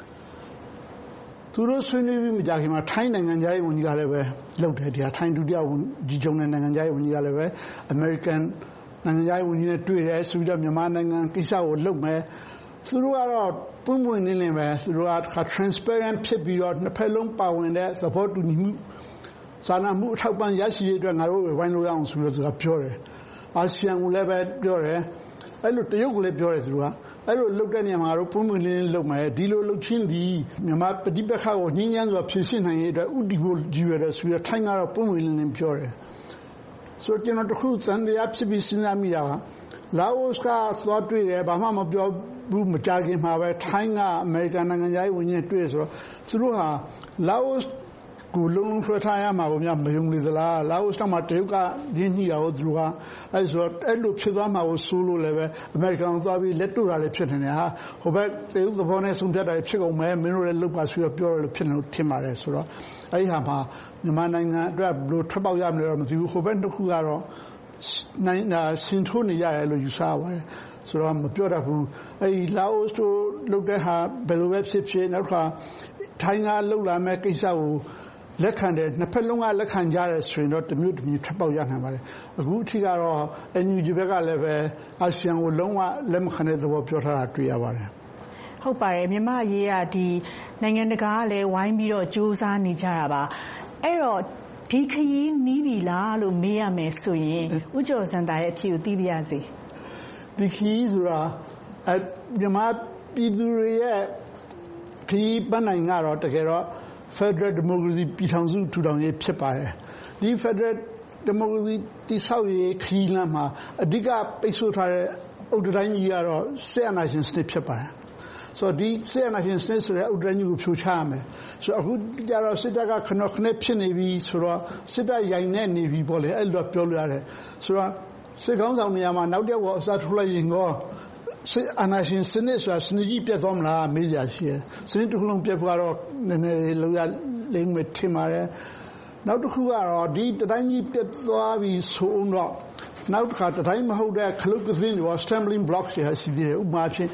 သူတို့ဆွေးနွေးပြီးမကြခင်မှာထိုင်းနိုင်ငံရေးဝန်ကြီးကလည်းပဲလုပ်တယ်ဒီဟာထိုင်းဒုတိယဝန်ကြီးချုပ်နဲ့နိုင်ငံရေးဝန်ကြီးကလည်းပဲ American နိုင်ငံရေးဝန်ကြီးနဲ့တွေ့တယ်ဆိုပြီးတော့မြန်မာနိုင်ငံကိစ္စကိုလုပ်မယ်သူတို့ကတော့ပွင့်ပွင့်လင်းလင်းပဲသူတို့က transparent ဖြစ်ပြီးတော့နှစ်ဖက်လုံးပါဝင်တဲ့သဘောတူညီမှုစာနာမှုအထောက်ပံ့ရရှိရေးအတွက်ငါတို့ဝိုင်းလို့ရအောင်ဆိုပြီးတော့သူကပြောတယ်အာဆီယံကိုလည်းပဲပြောတယ်အဲ့လိုတရုတ်ကိုလည်းပြောတယ်သူကအဲ့လိုလုပ်တဲ့နေရာမှာတော့ပုံမှန်လေးလုပ်မယ်ဒီလိုလုပ်ချင်းဒီမြန်မာပဋိပက္ခကိုညှင်းညမ်းစွာဖြေရှင်းနိုင်ရေးအတွက်ဥတီကိုကြည့်ရတဲ့ဆိုပြီးတော့ထိုင်းကတော့ပုံမှန်လေးပြောတယ်ဆိုတော့ကျွန်တော်တခုသံတရားဖြစ်ပြီးစဉ်းစားမိတာကလာအိုကသွားတွေ့တယ်ဘာမှမပြောဘူးမကြခင်မှာပဲထိုင်းကအမေရိကန်နိုင်ငံသားဝင်နေတွေ့ဆိုတော့သူတို့ဟာလာအိုကိုလုံးဆွဲထားရမှာကိုများမယုံလေသလားလာအိုမှာတရုတ်ကရင်းနှီးတာကိုသူတို့ကအဲ့ဆိုအဲ့လိုဖြစ်သွားမှာကိုစိုးလို့လည်းပဲအမေရိကန်သွားပြီးလက်တို့တာလည်းဖြစ်နေတယ်ဟာဟိုဘက်တရုတ်သဘောနဲ့ဆုံးဖြတ်တာဖြစ်ကုန်မယ်မင်းတို့လည်းလုပ်ပါဆိုတော့ပြောရလို့ဖြစ်နေလို့ထင်ပါတယ်ဆိုတော့အဲ့ဒီဟာမှာမြန်မာနိုင်ငံအတွက်ဘယ်လိုထွက်ပေါက်ရမလဲတော့မသိဘူးဟိုဘက်တစ်ခုကတော့နိုင်စင်ထိုးနေရတယ်လို့ယူဆပါတယ်ဆိုတော့မပြောတတ်ဘူးအဲ့ဒီလာအိုတို့လုပ်တဲ့ဟာဘယ်လိုပဲဖြစ်ဖြစ်နောက်တစ်ခါထိုင်းကလှုပ်လာမဲ့ကိစ္စကိုလက်ခံတယ်နှစ်ဖက်လုံးကလက်ခံကြတယ်ဆိုရင်တော့တမျိုးတမျိုးထွက်ပေါက်ရနိုင်ပါတယ်အခုအထိကတော့ NUG ဘက်ကလည်းပဲအာဆီယံကိုလုံးဝလက်မခံတဲ့သဘောပြောထားတာတွေ့ရပါတယ်ဟုတ်ပါတယ်မြန်မာရေးကဒီနိုင်ငံတကာကလည်းဝိုင်းပြီးတော့စူးစမ်းနေကြတာပါအဲ့တော့ဒီခရီးနီးပြီလားလို့မေးရမယ်ဆိုရင်ဦးကျော်စံတာရဲ့အဖြေကိုသိပါရစေဒီခရီးဆိုတာမြန်မာပြည်သူတွေရဲ့ခရီးပန်းနိုင်ကတော့တကယ်တော့Federal Democracy ပြည်ထောင်စုထူထောင်ရေးဖြစ်ပါတယ်ဒီ Federal Democracy တိဆောက်ရေးခရီးလမ်းမှာအဓိကပိတ်ဆို့ထားတဲ့အုတ်တိုင်းကြီးကတော့စစ်အာဏာရှင်စနစ်ဖြစ်ပါတယ်ဆိုတော့ဒီစစ်အာဏာရှင်စနစ်ဆိုတဲ့အုတ်တိုင်းကြီးကိုဖြိုချရမယ်ဆိုတော့အခုကြတော့စစ်တပ်ကခဏဖြစ်နေပြီဆိုတော့စစ်တပ်ရိုင်နေနေပြီပေါ့လေအဲ့လိုပြောလို့ရတယ်ဆိုတော့စစ်ကောင်းဆောင်နေရာမှာနောက်တစ်ယောက်အစားထိုးလိုက်ရင်ကောအာဏာရှင်စနစ်ဆိုတာစနစ်ကြီးပြတ်သွားမလားမေးကြရှိတယ်စနစ်တစ်ခုလုံးပြတ်သွားတော့နည်းနည်းလောက်ရလိမ့်မယ်ထင်ပါတယ်နောက်တစ်ခုကတော့ဒီတိုင်းကြီးပြတ်သွားပြီဆိုတော့နောက်တစ်ခါတိုင်းမဟုတ်တဲ့ခလုတ်ကစင်းတွေ stumbling blocks တွေရှိသေးတယ်ဥပမာဖြင့်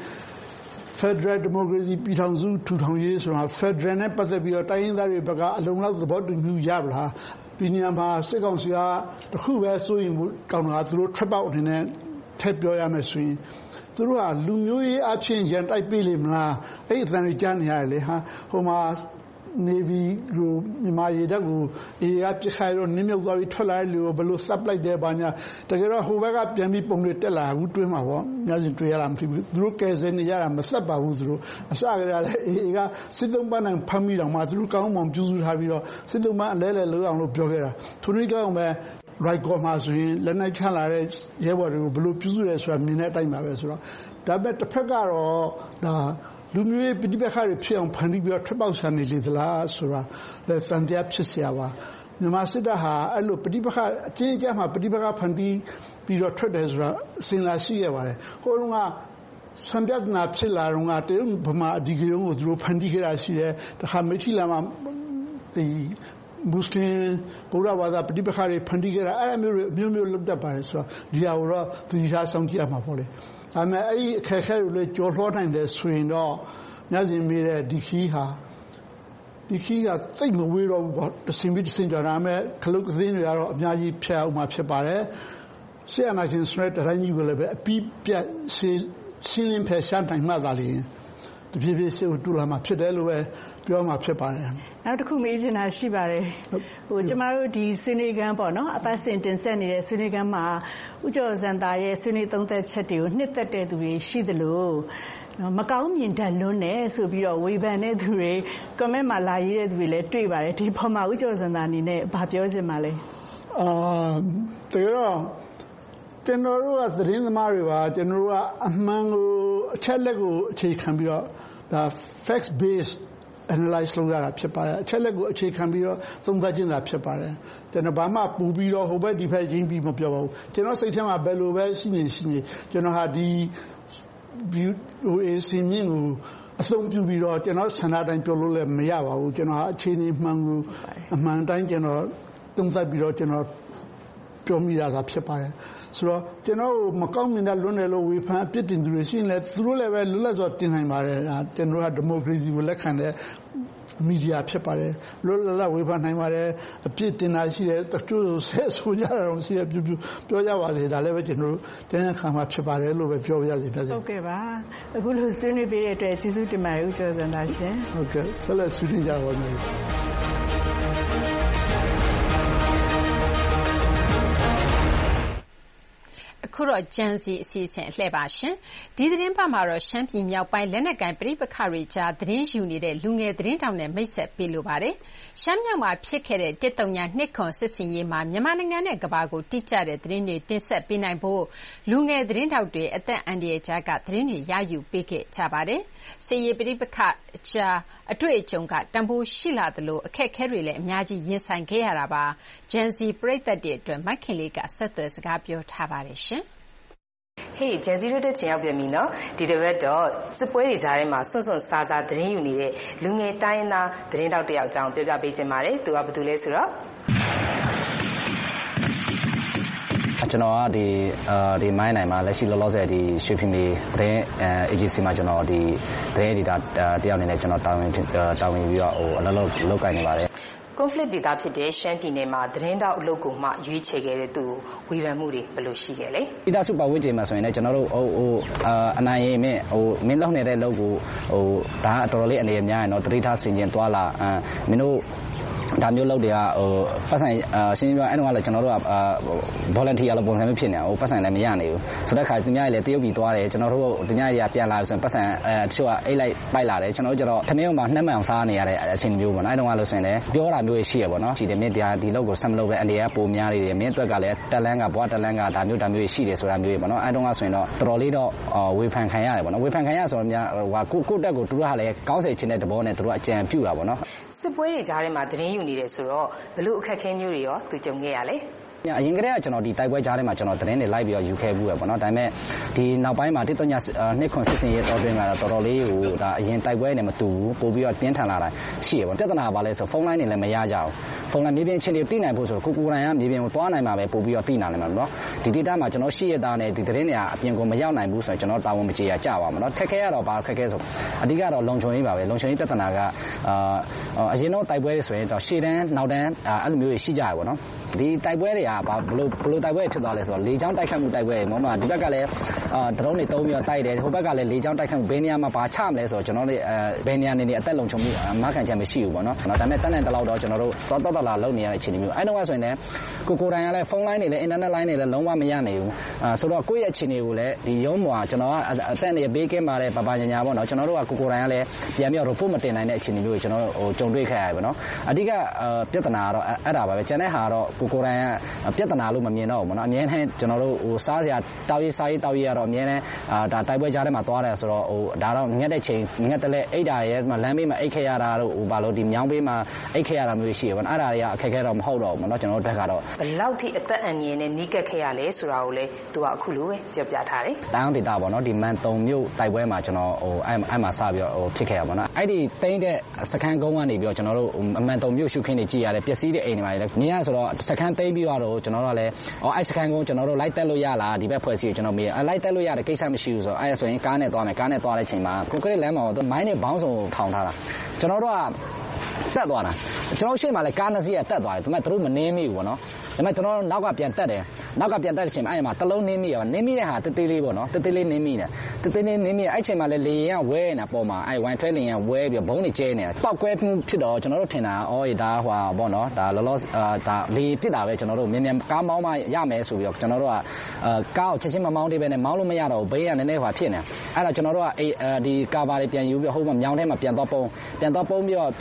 Federal Democracy ပြည်ထောင်စုထူထောင်ရေးဆိုတာ Federal နဲ့ပတ်သက်ပြီးတော့တိုင်းရင်းသားတွေဘက်ကအလုံးလောက်သဘောတူမှုရပါလားဒီနေရာမှာစစ်ကောင်စီကတစ်ခုပဲစိုးရင်ကောင်းတာသူတို့ထွက်ပေါက်အနေနဲ့ထည့်ပြောရမယ်ဆိုရင်သူတို့ကလူမျိုးရေးအဖြစ်ရန်တိုက်ပေးလိမ့်မလားအဲ့အသံတွေကြားနေရတယ်လေဟာဟိုမှာနေဗီကိုမြန်မာရေတပ်ကိုအေးရပြခိုင်တော့နင်းမြုပ်သွားပြီးထွက်လာတဲ့လူကိုဘယ်လိုစပ်လိုက်တယ်ဘာညာတကယ်တော့ဟိုဘက်ကပြန်ပြီးပုံတွေတက်လာဘူးတွေးမှာပေါ့ညစဉ်တွေးရတာမဖြစ်ဘူးသူတို့ကဲစင်းနေရတာမဆက်ပါဘူးသူတို့အစကတည်းကလည်းအေးကစစ်သုံးပန်းနိုင်ဖမ်းပြီးတော့မှသူတို့ကောင်းမှပြုစုထားပြီးတော့စစ်သုံးပန်းအလဲလဲလောက်အောင်လို့ပြောခဲ့တာသူတို့ကြောင့်ပဲright ကောမှာဆိုရင်လက်နိုင်ချလာတဲ့ရဲဘော်တွေကိုဘယ်လိုပြုစုရဲဆိုတာမြင်တဲ့အတိုင်းပါပဲဆိုတော့ဒါပေမဲ့တစ်ဖက်ကတော့ဒါလူမျိုးရေးပဋိပက္ခတွေဖြစ်အောင်ဖန်တီးပြီးတော့ထွက်ပေါက်ဆန်နေလေသလားဆိုတာလည်းစံပြဖြစ်เสียပါမြန်မာစစ်တပ်ဟာအဲ့လိုပဋိပက္ခအကြီးအကျယ်မှာပဋိပက္ခဖန်တီးပြီးတော့ထွက်တယ်ဆိုတာအစဉ်လာရှိရပါတယ်ဟိုတုန်းကစံပြနာဖြစ်လာတော့ကတရုတ်ဗမာအဒီကရုံးကိုသူတို့ဖန်တီးခဲ့တာရှိတယ်တခါမိထီလာမှာဒီမွတ်စလင်ဗုဒ္ဓဘာသာပဋိပက္ခတွေဖန်တီးခဲ့တာအဲ့အမျိုးမျိုးလုပ်တတ်ပါတယ်ဆိုတော့ဒီဟာကိုတော့သူထားဆောင်ကြည့်ရမှာပေါ့လေဒါပေမဲ့အဲ့ဒီအခက်အခဲတွေလည်းကြော်လွှားနိုင်တယ်ဆိုရင်တော့ညစဉ်မေးတဲ့ဒီခီးကသိပ်မဝေးတော့ဘူးပေါ့တစင်ပြီးတစင်ကြတာမဲ့ခလုတ်ကစင်းတွေကတော့အများကြီးဖျက်အောင်မှာဖြစ်ပါတယ်ဆီယနာရှင်စရက်တိုင်းကြီးကိုလည်းပဲအပြီးပြတ်ရှင်းလင်းဖယ်ရှားနိုင်မှသာလေတဖြည်းဖြည်းရှေ့ကိုတူလာမှာဖြစ်တယ်လို့ပဲပြောမှာဖြစ်ပါတယ်နောက်တစ်ခုမေးချင်တာရှိပါတယ်ကျမတို့ဒီဆွေးနွေးခန်းပေါ့နော်အပတ်စဉ်တင်ဆက်နေတဲ့ဆွေးနွေးခန်းမှာဦးကျော်စံတာရဲ့ဆွေးနွေးသုံးသပ်ချက်တွေကိုနှစ်သက်တဲ့သူတွေရှိသလိုမကောင်းမြင်တတ်လွန်းတယ်ဆိုပြီးတော့ဝေဖန်တဲ့သူတွေ comment မှာလာရေးတဲ့သူတွေလည်းတွေ့ပါတယ်ဒီပေါ်မှာဦးကျော်စံတာအနေနဲ့ဗာပြောချင်ပါလဲတကယ်တော့ကျွန်တော်တို့ကသတင်းသမားတွေပါကျွန်တော်တို့ကအမှန်ကိုအချက်လက်ကိုအခြေခံပြီးတော့ဒါ fact based analyze လုပ်ရတာဖြစ်ပါတယ်အချက်လက်ကိုအခြေခံပြီးတော့သုံးသပ်ခြင်းသာဖြစ်ပါတယ်ကျွန်တော်ဘာမှပူပြီးတော့ဟိုဘက်ဒီဘက်ရင်းပြီးမပြောပါဘူးကျွန်တော်စိတ်ထဲမှာဘယ်လိုပဲရှိနေကျွန်တော်ဟာဒီ AC မြင့်ကိုအဆုံးပြုပြီးတော့ကျွန်တော်ဆန္ဒတိုင်းပြောလို့လည်းမရပါဘူးကျွန်တော်အခြေအနေမှန်ကိုအမှန်တိုင်းကျွန်တော်သုံးသပ်ပြီးတော့ကျွန်တော်ပြောမိတာဖြစ်ပါတယ်ဆိုတော့ကျွန်တော်မကောင်းမြင်တဲ့လွန်းတယ်လို့ဝေဖန်အပြစ်တင်သူတွေရှိရင်လည်းသူတို့လည်းပဲလွတ်လပ်စွာတင်နိုင်ပါတယ်ကျွန်တော်ကဒီမိုကရေစီကိုလက်ခံတဲ့မီဒီယာဖြစ်ပါတယ်လွတ်လပ်ဝေဖန်နိုင်ပါတယ်အပြစ်တင်တာရှိတယ်တချို့ဆက်ဆိုကြတာတော့ရှိတယ်ပြောကြပါစေဒါလည်းပဲကျွန်တော်တင်ရခံမှာဖြစ်ပါတယ်လို့ပဲပြောပြရစီဖြစ်စေဟုတ်ကဲ့ပါအခုလိုဆွေးနွေးပေးတဲ့အတွက်ကျေးဇူးတင်ပါတယ်ဦးကျော်စံသားရှင်ဟုတ်ကဲ့ဆက်လက်ဆွေးနွေးကြပါမယ်အခုတော့ကြံစီအစီအစဉ်လှည့်ပါရှင်ဒီသတင်းပတ်မှာတော့ရှမ်းပြည်မြောက်ပိုင်းလက်နက်ကိုင်ပြည်ပခါတွေကြားသတင်းယူနေတဲ့လူငယ်သတင်းတောင်နဲ့မိတ်ဆက်ပေးလိုပါတယ်ရှမ်းမြောက်မှာဖြစ်ခဲ့တဲ့132ခွန်စစ်စင်ရေးမှာမြန်မာနိုင်ငံနဲ့ကမ္ဘာကိုတိကျတဲ့သတင်းတွေတင်ဆက်ပေးနိုင်ဖို့လူငယ်သတင်းတောက်တွေအသက်အန္တရာယ်ကြားကသတင်းတွေရယူပေးခဲ့ကြပါတယ်စစ်ရေးပြည်ပခကြားအတွေ့အကြုံကတန်ဖိုးရှိလာသလိုအခက်အခဲတွေလည်းအများကြီးရင်ဆိုင်ခဲ့ရတာပါဂျန်စီပရိသတ်တွေအတွက်မက်ခင်လေးကဆက်သွယ်စကားပြောထားပါတယ်ရှင်ဟေးဂျန်စီတို့တဲ့ချိန်ရောက်ပြန်ပြီနော်ဒီတစ်ပတ်တော့စစ်ပွဲတွေကြားထဲမှာစွန့်စွန့်စားစားသတင်းယူနေတဲ့လူငယ်တိုင်းသားသတင်းတောက်တယောက်အကြောင်းပြောပြပေးခြင်းပါတယ်သူကဘာလုပ်လဲဆိုတော့ကျွန်တော်ကဒီမိုင်းနိုင်မှာလက်ရှိလောလောဆယ်ဒီရွှေဖီမီသတင်းagency မှာကျွန်တော်ဒီသတင်း editor တယောက်အနေနဲ့ကျွန်တော်တာဝန်ပြီးတော့အလုပ်ကိုင်နေပါတယ် conflict ဒေသဖြစ်တဲ့ရှမ်းပြည်နယ်မှာသတင်းတောက်အလုပ်ကိုမှရွေးချယ်ခဲ့တဲ့သူဝေဖန်မှုတွေဘယ်လိုရှိခဲ့လဲ။ဒါစုပတ်ဝန်းကျင်မှာဆိုရင်လည်းကျွန်တော်တို့အနိုင်ရင်မင်းလောက်နေတဲ့လုပ်ကိုဒါအတော်လေးအနေနဲ့များရင်တော့တတိထားဆင်ကျင်သွားလာမင်းတို့ဒါမျိုးလုပ်တွေကပတ်ဆိုင်ရှင်းပြအဲ့တော့လည်းကျွန်တော်တို့က volunteer လို့ပုံစံမျိုးဖြစ်နေတာပတ်ဆိုင်လည်းမရနိုင်ဘူးဆိုတဲ့အခါသူများလည်းတရုတ်ပြည်သွားတယ်ကျွန်တော်တို့သူများတွေကပြန်လာဆိုရင်ပတ်ဆိုင်တချို့ကအိတ်လိုက်ပိုက်လာတယ်ကျွန်တော်တို့ကျတော့ထမင်းမှာနှက်မှန်အောင်စားနေရတဲ့အချိန်မျိုးပေါ့နော်အဲ့တော့လို့ဆိုရင်လည်းပြောတာမျိုးရှိရပေါ့နော်ရှိတယ်မင်းဒီလုပ်ကိုဆက်မလုပ်ပဲအနေနဲ့ပုံများနေတယ်မင်းအတွက်ကလည်းတက်လန်းကဘွားတက်လန်းကဒါမျိုးရှိတယ်ဆိုတာမျိုးပေါ့နော်အဲ့တော့ဆိုရင်တော့တော်တော်လေးတော့ဝေဖန်ခံရတယ်ပေါ့နော်ဝေဖန်ခံရဆိုတော့များကိုတက်ကိုသူတို့ကလည်းကောင်းစေချင်တဲ့သဘောနဲ့သူတို့အကြံပြုတာပေါ့နော်စစ်ပွဲတွေကြားထဲမှာသတင်းယူနေတယ်ဆိုတော့ဘလို့အခက်ခဲမျိုးတွေရောသူကြုံခဲ့ရလဲအရင်ကတည်းကကျွန်တော်ဒီတိုက်ပွဲကြားထဲမှာကျွန်တော်သတင်းတွေလိုက်ပြီးတော့ယူခဲ့ဘူးပဲပေါ့နော်ဒါပေမဲ့ဒီနောက်ပိုင်းမှာ132ခွန်စစ်စင်ရေးတော်တွင်ကတော့တော်တော်လေးကိုဒါအရင်တိုက်ပွဲနဲ့မတူဘူးပို့ပြီးတော့ပြင်းထန်လာတာရှိရပေါ့ပြဿနာပါလဲဆိုဖုန်းလိုင်းတွေလည်းမရကြဘူးဖုန်းလိုင်းမြေပြင်ချင်းတွေသိနိုင်ဖို့ဆိုကိုယ်တိုင်ကမြေပြင်ကိုသွားနိုင်မှာပဲပို့ပြီးတော့သိနိုင်လိမ့်မယ်နော်ဒီ data မှာကျွန်တော်ရှိရတာနဲ့ဒီသတင်းတွေကအပြင်ကိုမရောက်နိုင်ဘူးဆိုရင်ကျွန်တော်တာဝန်မကျေရကြပါမယ်နော်ခက်ခဲရတော့ဘာခက်ခဲဆိုအဓိကတော့လုံခြုံရေးပါပဲလုံခြုံရေးပြဿနာကအရင်တော့တိုက်ပွဲတွေဆိုရင်ရှေ့တန်းနောက်တန်းအဲ့လိုမျိုးတွေရှိကြရပေါ့နော်ဒီတိုက်ပွဲတွေကဘလို့တိုက်ပွဲဖြစ်သွားလဲဆိုတော့လေကြောင်းတိုက်ခတ်မှုတိုက်ပွဲမမဒီဘက်ကလည်းဒရုန်းတွေတုံးပြီးတော့တိုက်တယ်ဟိုဘက်ကလည်းလေကြောင်းတိုက်ခတ်မှုဘယ်နေရာမှာဘာချမလဲဆိုတော့ကျွန်တော်တို့ဘယ်နေရာနေအသက်လုံခြုံမှုမခံချက်မရှိဘူးပေါ့နော်ဒါပေမဲ့တန်းတန်းတလောက်တော့ကျွန်တော်တို့တော်လာလုံနေရတဲ့အခြေအနေမျိုးအဲ့တော့ဆိုရင်လည်းကိုတိုင်ကလည်းဖုန်းလိုင်းတွေလည်းအင်တာနက်လိုင်းတွေလည်းလုံးဝမရနိုင်ဘူးဆိုတော့ကိုယ့်ရဲ့အခြေအနေကိုလည်းဒီရုံးမှာကျွန်တော်ကအသက်နေဘေးကင်းပါတယ်ပညာပေါ့နော်ကျွန်တော်တို့ကကိုတိုင်ကလည်းပြန်ပြီးတော့ report မတင်နိုင်တဲ့အခြေအနေမျိုးကိုကျွန်တော်တို့ကြုံတွေ့ခဲ့ရတယ်ပေါ့နော်အဓိကပြဿနာကတော့အဲ့ဒါပါပဲကျန်တဲ့ဟာတော့ကိုတိုင်ကပြဿနာလို့မမြင်တော့ဘူးနော်အမြဲတမ်းကျွန်တော်တို့စားစရာတောက်ရေးစားရေးတောက်ရေးကတော့အမြဲတမ်းဒါတိုက်ပွဲကြားထဲမှာသွားတယ်ဆိုတော့ဒါတော့ငက်တဲ့ချိန်ငက်တလဲအိတ်တာရဲ့လမ်းဘေးမှာအိတ်ခဲ့ရတာတို့ဘာလို့ဒီမြောင်းဘေးမှာအိတ်ခဲ့ရတာမျိုးရှိရပါတော့အဲ့ဒါတွေကအခက်အခဲတော့မဟုတ်တော့ဘူးနော်ကျွန်တော်တို့ဘက်ကတော့ဘယ်လောက်ထိအသက်အန္တရာယ်နဲ့နီးကပ်ခဲ့ရလဲဆိုတာကိုလည်းသူကအခုလိုပဲပြောပြထားတယ်တောင်ဒေတာပေါ့နော်ဒီမန်တုံမြို့တိုက်ပွဲမှာကျွန်တော်အဲ့မှာစပြီးတော့ဖြစ်ခဲ့ရပါတော့အဲ့ဒီတိမ့်တဲ့စခန်းကုန်းကနေပြီးတော့ကျွန်တော်တို့အမန်တုံမြို့ရှုခင်းနေကြည့်ရတယ်ပျက်စီးတဲ့အိမ်တွေမှာလည်းမြင်ရဆိုတော့စခန်းသိမ်းပြီးတော့ကျွန်တော်တို့ကလည်းအဲ့စခန်းကုန်းကျွန်တော်တို့လိုက်တက်လို့ရလားဒီဘက်ဖွဲ့စည်းကိုကျွန်တော်မေးလိုက်တက်လို့ရတယ်ကိစ္စမရှိဘူးဆိုတော့အဲ့ဆိုရင်ကားနဲ့သွားမယ်ကားနဲ့သွားတဲ့ချိန်မှာကိုကလေးလမ်းမှာတော့မိုင်းနဲ့ဘောင်းစုံထောင်ထားတာကျွန်တော်တို့ကတက်သွားတာကျွန်တော်ရှေ့မှာလည်းကားနှစ်စီးကတက်သွားတယ်ဒါပေမဲ့သူတို့မနှင်းမိဘူးပေါ့နော်ဒါပေမဲ့ကျွန်တော်နောက်ကပြန်တက်တယ်နောက်ကပြန်တက်တဲ့ချိန်မှာအဲ့မှာတလုံးနှင်းမိရပါနှင်းမိတဲ့ဟာတေးသေးလေးပေါ့နော်တေးသေးလေးနှင်းမိတယ်တေးသေးလေးနှင်းမိအဲ့ချိန်မှာလည်းလေရင်ကဝဲနေတာပေါ်မှာအဲ့ဝိုင်းထွဲလေရင်ကဝဲပြီးဘုံတွေကျဲနေတာပောက်ကွဲမှုဖြစ်တော့ကျွန်တော်တို့ထင်တာဒါဟွာပေါ့နော်ဒါလောလောဒါလေပြစ်တာပဲကျွန်တော်တို့မြင်မြန်ကားမောင်းမှရမယ်ဆိုပြီးတော့ကျွန်တော်တို့ကကားကိုချက်ချင်းမမောင်းသေးပဲနဲ့မောင်းလို့မရတော့ဘူးဘေးကနည်းနည်းဟွာဖြစ်နေအဲ့ဒါကျွန်တော်တို့ကဒီကာဗာတွေပြန်ယူပြီးဟိုမှာမြောင်းထဲမှာပြန်တော့ပုံပြီးတော့ပြန်နေတဲ့ချိန်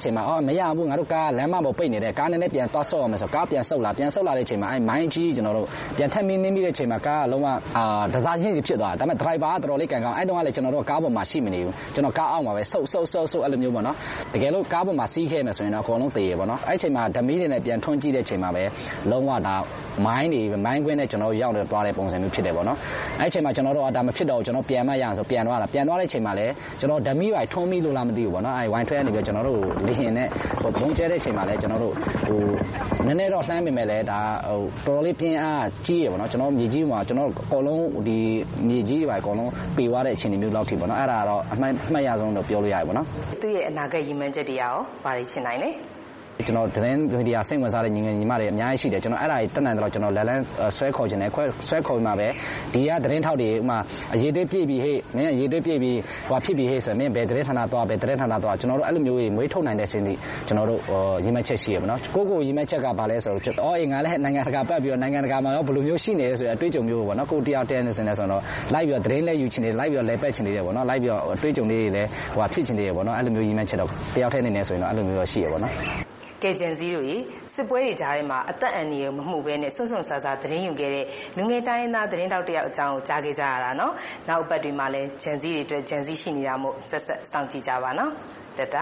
ချိန်မှာမရဘူးငါတို့ကားလမ်းမပေါ်ပိတ်နေတယ်ကားနဲ့ပြန်သွားဆော့အောင်မယ်ဆိုကားပြန်ဆုတ်လာတဲ့အချိန်မှာမိုင်းကြီးကျွန်တော်တို့ပြန်ထပ်မင်းပြီးတဲ့အချိန်မှာကားကလုံးဝတစားချင်းစီဖြစ်သွားတယ်ဒါပေမဲ့ဒရိုက်ဘာကတော်တော်လေးကန်ကောင်းအဲ့တုန်းကလည်းကျွန်တော်တို့ကားပေါ်မှာရှိမနေဘူးကျွန်တော်ကားအောက်မှာပဲဆုတ်အဲ့လိုမျိုးပေါ့နော်တကယ်လို့ကားပေါ်မှာစီးခဲ့မယ်ဆိုရင်တော့အကုန်လုံးသေရပေါ့နော်အဲ့ချိန်မှာဓမီတွေနဲ့ပြန်ထွန်းကြည့်တဲ့အချိန်မှာပဲလုံးဝဒါမိုင်းခွင်းနဲ့ကျွန်တော်ရောက်သွားတဲ့ပုံစံမျိုးဖြစ်တယ်ပေါ့နော်အဲ့ချိန်မှာကျွန်တော်တို့ဒါမဖြစ်တော့ကျွန်တော်ပြန်မရအောင်ဆိုပြန်သွားတဲ့အချိန်မှာလည်းကျွန်တော်ဓမီပိုင်းထွန်းမိလို့လားမသိဘူးပေါ့နော်အဲ့ဝိုင်းထွဲနေပြီးကျွန်တော်တို့လေရင်နဲ့ဘုံကျဲတဲ့အချိန်မှာလည်းကျွန်တော်တို့နည်းနည်းတော့လှမ်းမိမယ်လေဒါတော်တော်လေးပြင်းအားကြီးရပေါ့နော်ကျွန်တော်မြေကြီးမှာကျွန်တော်အကုန်လုံးဒီမြေကြီးတွေအကုန်လုံးပေသွားတဲ့အခြေအနေမျိုးလောက်ထိပေါ့နော်အဲ့ဒါတော့အမှတ်ရဆုံးတော့ပြောလို့ရတယ်ပေါ့နော်သူ့ရဲ့အနာဂတ်ရည်မှန်းချက်တွေရောဘာတွေဖြစ်နိုင်လဲကျွန်တော်သတင်းမီဒီယာစိတ်ဝင်စားတဲ့ညီမတွေအများကြီးရှိတယ်ကျွန်တော်အဲ့ဒါကြီးတက်နိုင်တယ်လို့ကျွန်တော်လန်ဆွဲခေါ်ခြင်းနဲ့ဆွဲခေါ်မှာပဲဒီကသတင်းထောက်တွေဥမာအရေးတွေးပြည့်ပြီးဟေ့နင်းအရေးတွေးပြည့်ပြီးဟိုဖြစ်ပြီးဟေ့ဆိုရင်မင်းဘယ်သတင်းဌာနသွားကျွန်တော်တို့အဲ့လိုမျိုးကြီးမွေးထုတ်နိုင်တဲ့အချိန်ထိကျွန်တော်တို့ရည်မှန်းချက်ရှိရပါတော့ကိုရည်မှန်းချက်ကဘာလဲဆိုတော့ငါလည်းနိုင်ငံတကာပတ်ပြီးတော့နိုင်ငံတကာမှာရောဘယ်လိုမျိုးရှိနေလဲဆိုတဲ့အတွေ့အကြုံမျိုးပေါ့နော်ကိုတယောက်တည်းနေစင်နေဆိုတော့လိုက်ပြီးတော့သတင်းလဲယူချင်တယ်လိုက်ပြီးတော့လဲပတ်ချင်တယ်ပေါ့နော်လိုက်ပြီးတော့အတွေ့အကြုံလေးတွေလည်းဖြစ်ချင်တယ်ပေါ့နော်အဲ့လိုမျိုးရည်မှန်းချက်တော့တယောက်တည်းနေနေဆိုရင်တော့အဲ့လိုမျိုးတော့ရှိရပါတော့ကဲဂျန်စီတို့ရေစစ်ပွဲတွေကြားထဲမှာအသက်အန္တရာယ်မမှုဘဲနဲ့စွန့်ဆာသတင်းယူခဲ့တဲ့လူငယ်တိုင်းရင်းသားသတင်းတောက်တယောက်အကြောင်းကိုကြားခဲ့ကြရတာနော်နောက်ပတ်တွေမှာလည်းဂျန်စီတွေအတွက်ဂျန်စီရှိနေတာမို့ဆက်စောင့်ကြည့်ကြပါနော်တတ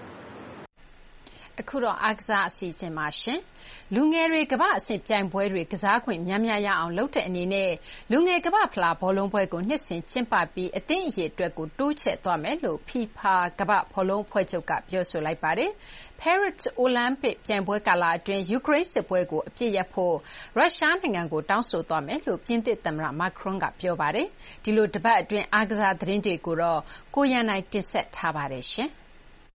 အခုတော့အားကစားအစီအစဉ်မှာရှင်လူငယ်တွေကမ္ဘာအဆင့်ပြိုင်ပွဲတွေကစားခွင့်များရအောင်လုပ်တဲ့အနေနဲ့လူငယ်ကမ္ဘာဖလားဘောလုံးပွဲကိုနှစ်စဉ်ကျင်းပပြီးအသင်းအရေအတွက်ကိုတိုးချဲ့သွားမယ်လို့ FIFA ကမ္ဘာဘောလုံးဖွဲ့ချုပ်ကပြောဆိုလိုက်ပါတယ်။ Paris Olympic ပြိုင်ပွဲကာလအတွင်းယူကရိန်းစစ်ပွဲကိုအပြစ်ရပ်ဖို့ရုရှားနိုင်ငံကိုတောင်းဆိုသွားမယ်လို့ပြင်သစ်သမ္မတ Macron ကပြောပါတယ်။ဒီလိုတပတ်အတွင်းအားကစားသတင်းတွေကိုတော့ကိုရန်နိုင်တင်ဆက်ထားပါတယ်ရှင်။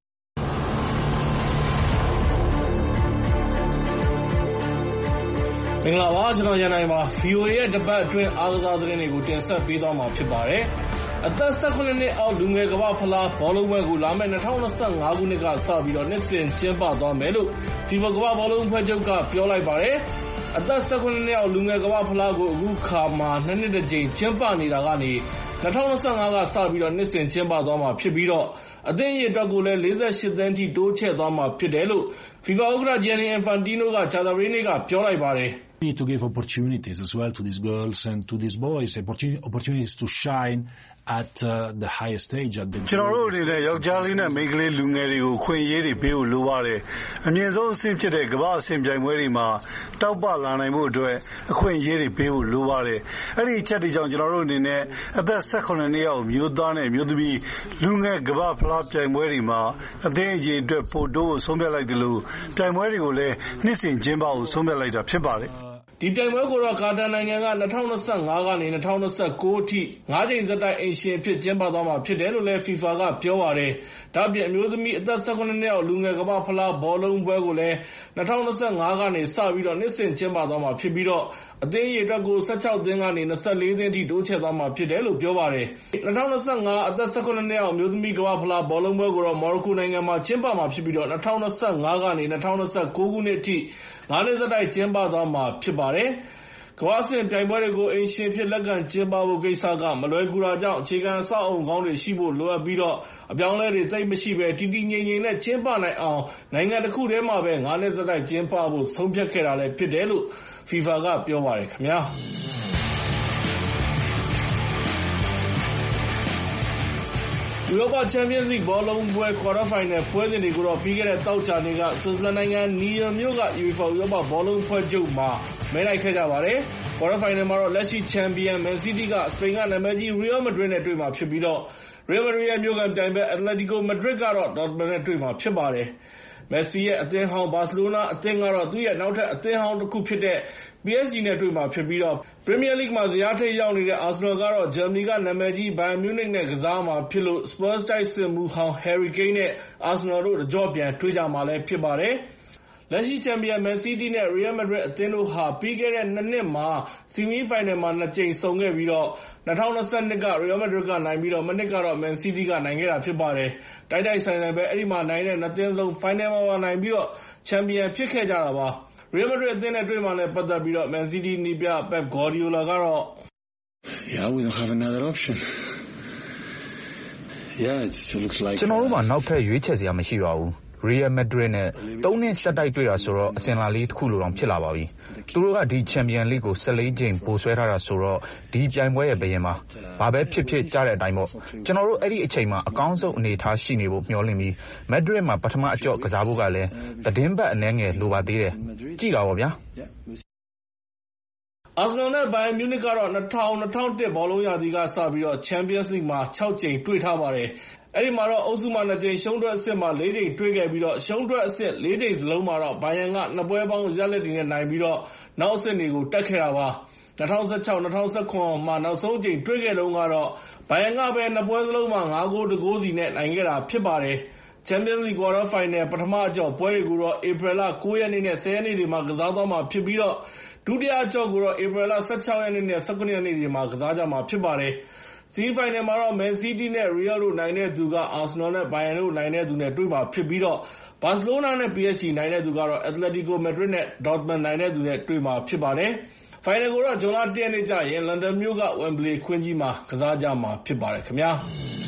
မင်္ဂလာပါကျွန်တော်ရန်နိုင်ပါ VOA ရဲ့တပတ်အတွင်းအားကစားသတင်းတွေကိုတင်ဆက်ပေးသွားမှာဖြစ်ပါတယ်အသက်18နှစ်အောက်လူငယ်ကမ္ဘာဖလားဘောလုံးပွဲကိုလာမယ့်2025ခုနှစ်ကစပြီးတော့နှစ်စဉ်ကျင်းပသွားမယ်လို့ FIFA ကမ္ဘာဘောလုံးဖွဲ့ချုပ်ကပြောလိုက်ပါတယ်အသက်18နှစ်အောက်လူငယ်ကမ္ဘာဖလားကိုအခုခါမှာ2နှစ်တစ်ကြိမ်ကျင်းပနေတာကနေ2025ကစပြီးတော့နှစ်စဉ်ကျင်းပသွားမှာဖြစ်ပြီးတော့အသင်းရဲ့အတွက်ကိုလည်း48သန်းထိတိုးချဲ့သွားမှာဖြစ်တယ်လို့ FIFA ဥက္ကဋ္ဌ Gianni Infantino ကကြာသပတေးနေ့ကပြောလိုက်ပါတယ် We need to give opportunities as well to these girls and to these boys, opportunities to shine at the highest stage at the ကျွန်တော်တို့အနေနဲ့ယောက်ျားလေးနဲ့မိန်းကလေးလူငယ်တွေကိုခွင့်ရေးတွေပေးဖို့လိုပါတယ်အမြင့်ဆုံးအဆင့်ဖြစ်တဲ့ကမ္ဘာအဆင့်ပြိုင်ပွဲတွေမှာတောက်ပလာနိုင်မှုအတွက်အခွင့်အရေးတွေပေးဖို့လိုပါတယ်အဲ့ဒီအချက်တွေကြောင့်ကျွန်တော်တို့အနေနဲ့အသက်18နှစ်အောက်မျိုးသားနဲ့မျိုးသမီးလူငယ်ကမ္ဘာဖလားပြိုင်ပွဲတွေမှာအသင်းအကြီးအတွက်ပို့တိုးဖို့ဆုံးဖြတ်လိုက်တယ်လို့ပြိုင်ပွဲတွေကိုလည်းနှစ်စဉ်ကျင်းပဖို့ဆုံးဖြတ်လိုက်တာဖြစ်ပါတယ်ဒီပြိုင်ပွဲကိုတော့ကာတာနိုင်ငံက2025ကနေ2029အထိ9ကြိမ်ဆက်တိုက်အိမ်ရှင်အဖြစ်ကျင်းပသွားမှာဖြစ်တယ်လို့လည်း FIFA ကပြောပါတယ်။ဒါ့အပြင်အမျိုးသမီးအသက်18နှစ်အောက်လူငယ်ကမ္ဘာဖလားဘောလုံးပွဲကိုလည်း2025ကနေစပြီးတော့နှစ်စဉ်ကျင်းပသွားမှာဖြစ်ပြီးတော့အသင်းအရေအတွက်ကို16သင်းကနေ24သင်းထိတိုးချဲ့သွားမှာဖြစ်တယ်လို့ပြောပါတယ်။2025အသက်18နှစ်အောက်အမျိုးသမီးကမ္ဘာဖလားဘောလုံးပွဲကိုတော့မော်ရိုကိုနိုင်ငံမှာကျင်းပမှာဖြစ်ပြီးတော့2025ကနေ2029ခုနှစ်အထိ9နှစ်ဆက်တိုက်ကျင်းပသွားမှာဖြစ်ပါတယ်။ကမ္ဘာ့အဆင့်ပြိုင်ပွဲတွေကိုအိမ်ရှင်ဖြစ်လက်ခံကျင်းပဖို့ကိစ္စကမလွယ်ကူတာကြောင့်အခြေခံအဆောက်အအုံကောင်းတွေရှိဖို့လိုအပ်ပြီးတော့အပြောင်းအလဲတွေသိပ်မရှိဘဲတည်တည်ငြိမ်ငြိမ်နဲ့ကျင်းပနိုင်အောင်နိုင်ငံတစ်ခုထဲမှာပဲ9နှစ်သက်တိုက်ကျင်းပဖို့ဆုံးဖြတ်ခဲ့တာလည်းဖြစ်တယ်လို့ FIFA ကပြောပါတယ်ခင်ဗျာ။ဥရောပချန်ပီယံစ်လိဂ်ဘောလုံးပွဲကွာတာဖိုင်နယ်ပွဲစဉ်တွေကိုတော့ပြီးခဲ့တဲ့သောကြာနေ့ကဆွစ်ဇာလန်နိုင်ငံနီယမ်မြို့က UEFA ဥရောပဘောလုံးဖွဲ့ချုပ်မှာမဲလိုက်ခဲ့ကြပါတယ်။ကွာတာဖိုင်နယ်မှာတော့လက်ရှိချန်ပီယံမန်စီးတီးကစပိန်ကနာမည်ကြီးရီယယ်မက်ဒရစ်နဲ့တွေ့မှာဖြစ်ပြီးတော့ရီယယ်မက်ဒရစ်ရဲ့မြို့ကန်ပြိုင်ဘက်အက်တလက်တီကိုမဒရစ်ကတော့ဒေါ့တမန်နဲ့တွေ့မှာဖြစ်ပါတယ်။မက်ဆီရဲ့အသင်းဟောင်းဘာစီလိုနာအသင်းကတော့သူ့ရဲ့နောက်ထပ်အသင်းဟောင်းတစ်ခုဖြစ်တဲ့ PSG နဲ့တွေ့မှာဖြစ်ပြီးတော့ပရီးမီးယားလိဂ်မှာဇယားထိပ်ရောက်နေတဲ့အာဆင်နယ်ကတော့ဂျာမနီကနာမည်ကြီးဘိုင်ယန်မြူးနစ်နဲ့ကစားမှာဖြစ်လို့စပါးစ်တိုက်စစ်မှူးဟောင်းဟယ်ရီကိန်းနဲ့အာဆင်နယ်တို့တကြော့ပြန်တွေ့ကြမှာလည်းဖြစ်ပါတယ်။လက်ရှိချန်ပီယံမန်စီးတီးနဲ့ရီယယ်မက်ဒရစ်အသင်းတို့ဟာပြီးခဲ့တဲ့2နှစ်မှာဆီမီဖိုင်နယ်မှာ2ကြိမ်ဆုံခဲ့ပြီးတော့2022ကရီယယ်မက်ဒရစ်ကနိုင်ပြီးတော့မနှစ်ကတော့မန်စီးတီးကနိုင်ခဲ့တာဖြစ်ပါတယ်။တိုက်ဆိုင်ပဲအဲ့ဒီမှာနိုင်တဲ့2သင်းလုံးဖိုင်နယ်မှာနိုင်ပြီးတော့ချန်ပီယံဖြစ်ခဲ့ကြတာပါ။ရီယယ်မက်ဒရစ်အသင်းနဲ့တွေ့မှလည်းပတ်သက်ပြီးတော့မန်စီးတီးနီးပြပက်ဂေါ်ဒီယိုလာကတော့ Yeah, we don't have another option. Yeah, it looks like ကျွန်တော်တို့မှာနောက်ထပ်ရွေးချယ်စရာမရှိပါဘူး။ Real Madrid နဲ့3နှစ်ဆက်တိုက်တွေ့တာဆိုတော့အစင်လာလေးတစ်ခုလိုတောင်ဖြစ်လာပါပြီ။သူတို့ကဒီ Champions League ကို14ကြိမ်ပိုဆွဲထားတာဆိုတော့ဒီပြိုင်ပွဲရဲ့ဘရင်မှာဘာပဲဖြစ်ဖြစ်ကြားတဲ့အတိုင်းပေါ့။ကျွန်တော်တို့အဲ့ဒီအချိန်မှာအကောင်းဆုံးအနေထားရှိနေဖို့မျှော်လင့်ပြီး Madrid မှာပထမအကြော့ကစားဖို့ကလည်းသတင်းပတ်အနည်းငယ်လိုပါသေးတယ်။ကြည့်တာပေါ့ဗျာ။အာဆင်နယ်နဲ့ဘိုင်ယန်မြူးနစ်ကတော့2000-2001ဘောလုံးရာသီကစပြီး Champions League မှာ6ကြိမ်တွေ့ထားပါတယ်။အဲဒီမှာတော့အုပ်စုမှာ2ကြိမ်ရှုံးထွက်အဆင့်မှာ4ကြိမ်တွေ့ခဲ့ပြီးရှုံးထွက်အဆင့်4ကြိမ်စလုံးမှာတော့ဘိုင်ယန်က2ပွဲပေါင်းရလဒ်တွေနဲ့နိုင်ပြီးနောက်အဆင့်တွေကိုတက်ခဲ့တာပါ။2016-2017မှာနောက်ဆုံးအကြိမ်တွေ့ခဲ့တုန်းကတော့ဘိုင်ယန်ကပဲ2ပွဲစလုံးမှာ5ဂိုး1ဂိုးစီနဲ့နိုင်ခဲ့တာဖြစ်ပါတယ်။ Champions League Quarter Final ပထမအကြော့ပွဲတွေကိုတော့ဧပြီလ9ရက်နေ့နဲ့10ရက်နေ့တွေမှာကစားသွားမှာဖြစ်ပြီးဒုတိယအကြော့ကိုတော့ဧပြီလ16ရက်နေ့နဲ့19ရက်နေ့တွေမှာကစားကြမှာဖြစ်ပါတယ်။ ဆီမီဖိုင်နယ်မှာတော့ Man City နဲ့ Real တို့နိုင်တဲ့သူက Arsenal နဲ့ Bayern တို့နိုင်တဲ့သူနဲ့တွေ့မှာဖြစ်ပြီးဘာစီလိုနာနဲ့ PSG နိုင်တဲ့သူကတော့ Atletico Madrid နဲ့ Dortmund နိုင်တဲ့သူနဲ့တွေ့မှာဖြစ်ပါတယ်။ ဖိုင်နယ်ကိုတော့ဇွန်လ1ရက်နေ့ကျရင်လန်ဒန်မြို့က Wembley ခွင်းကြီးမှာကစားကြမှာဖြစ်ပါတယ်ခင်ဗျာ။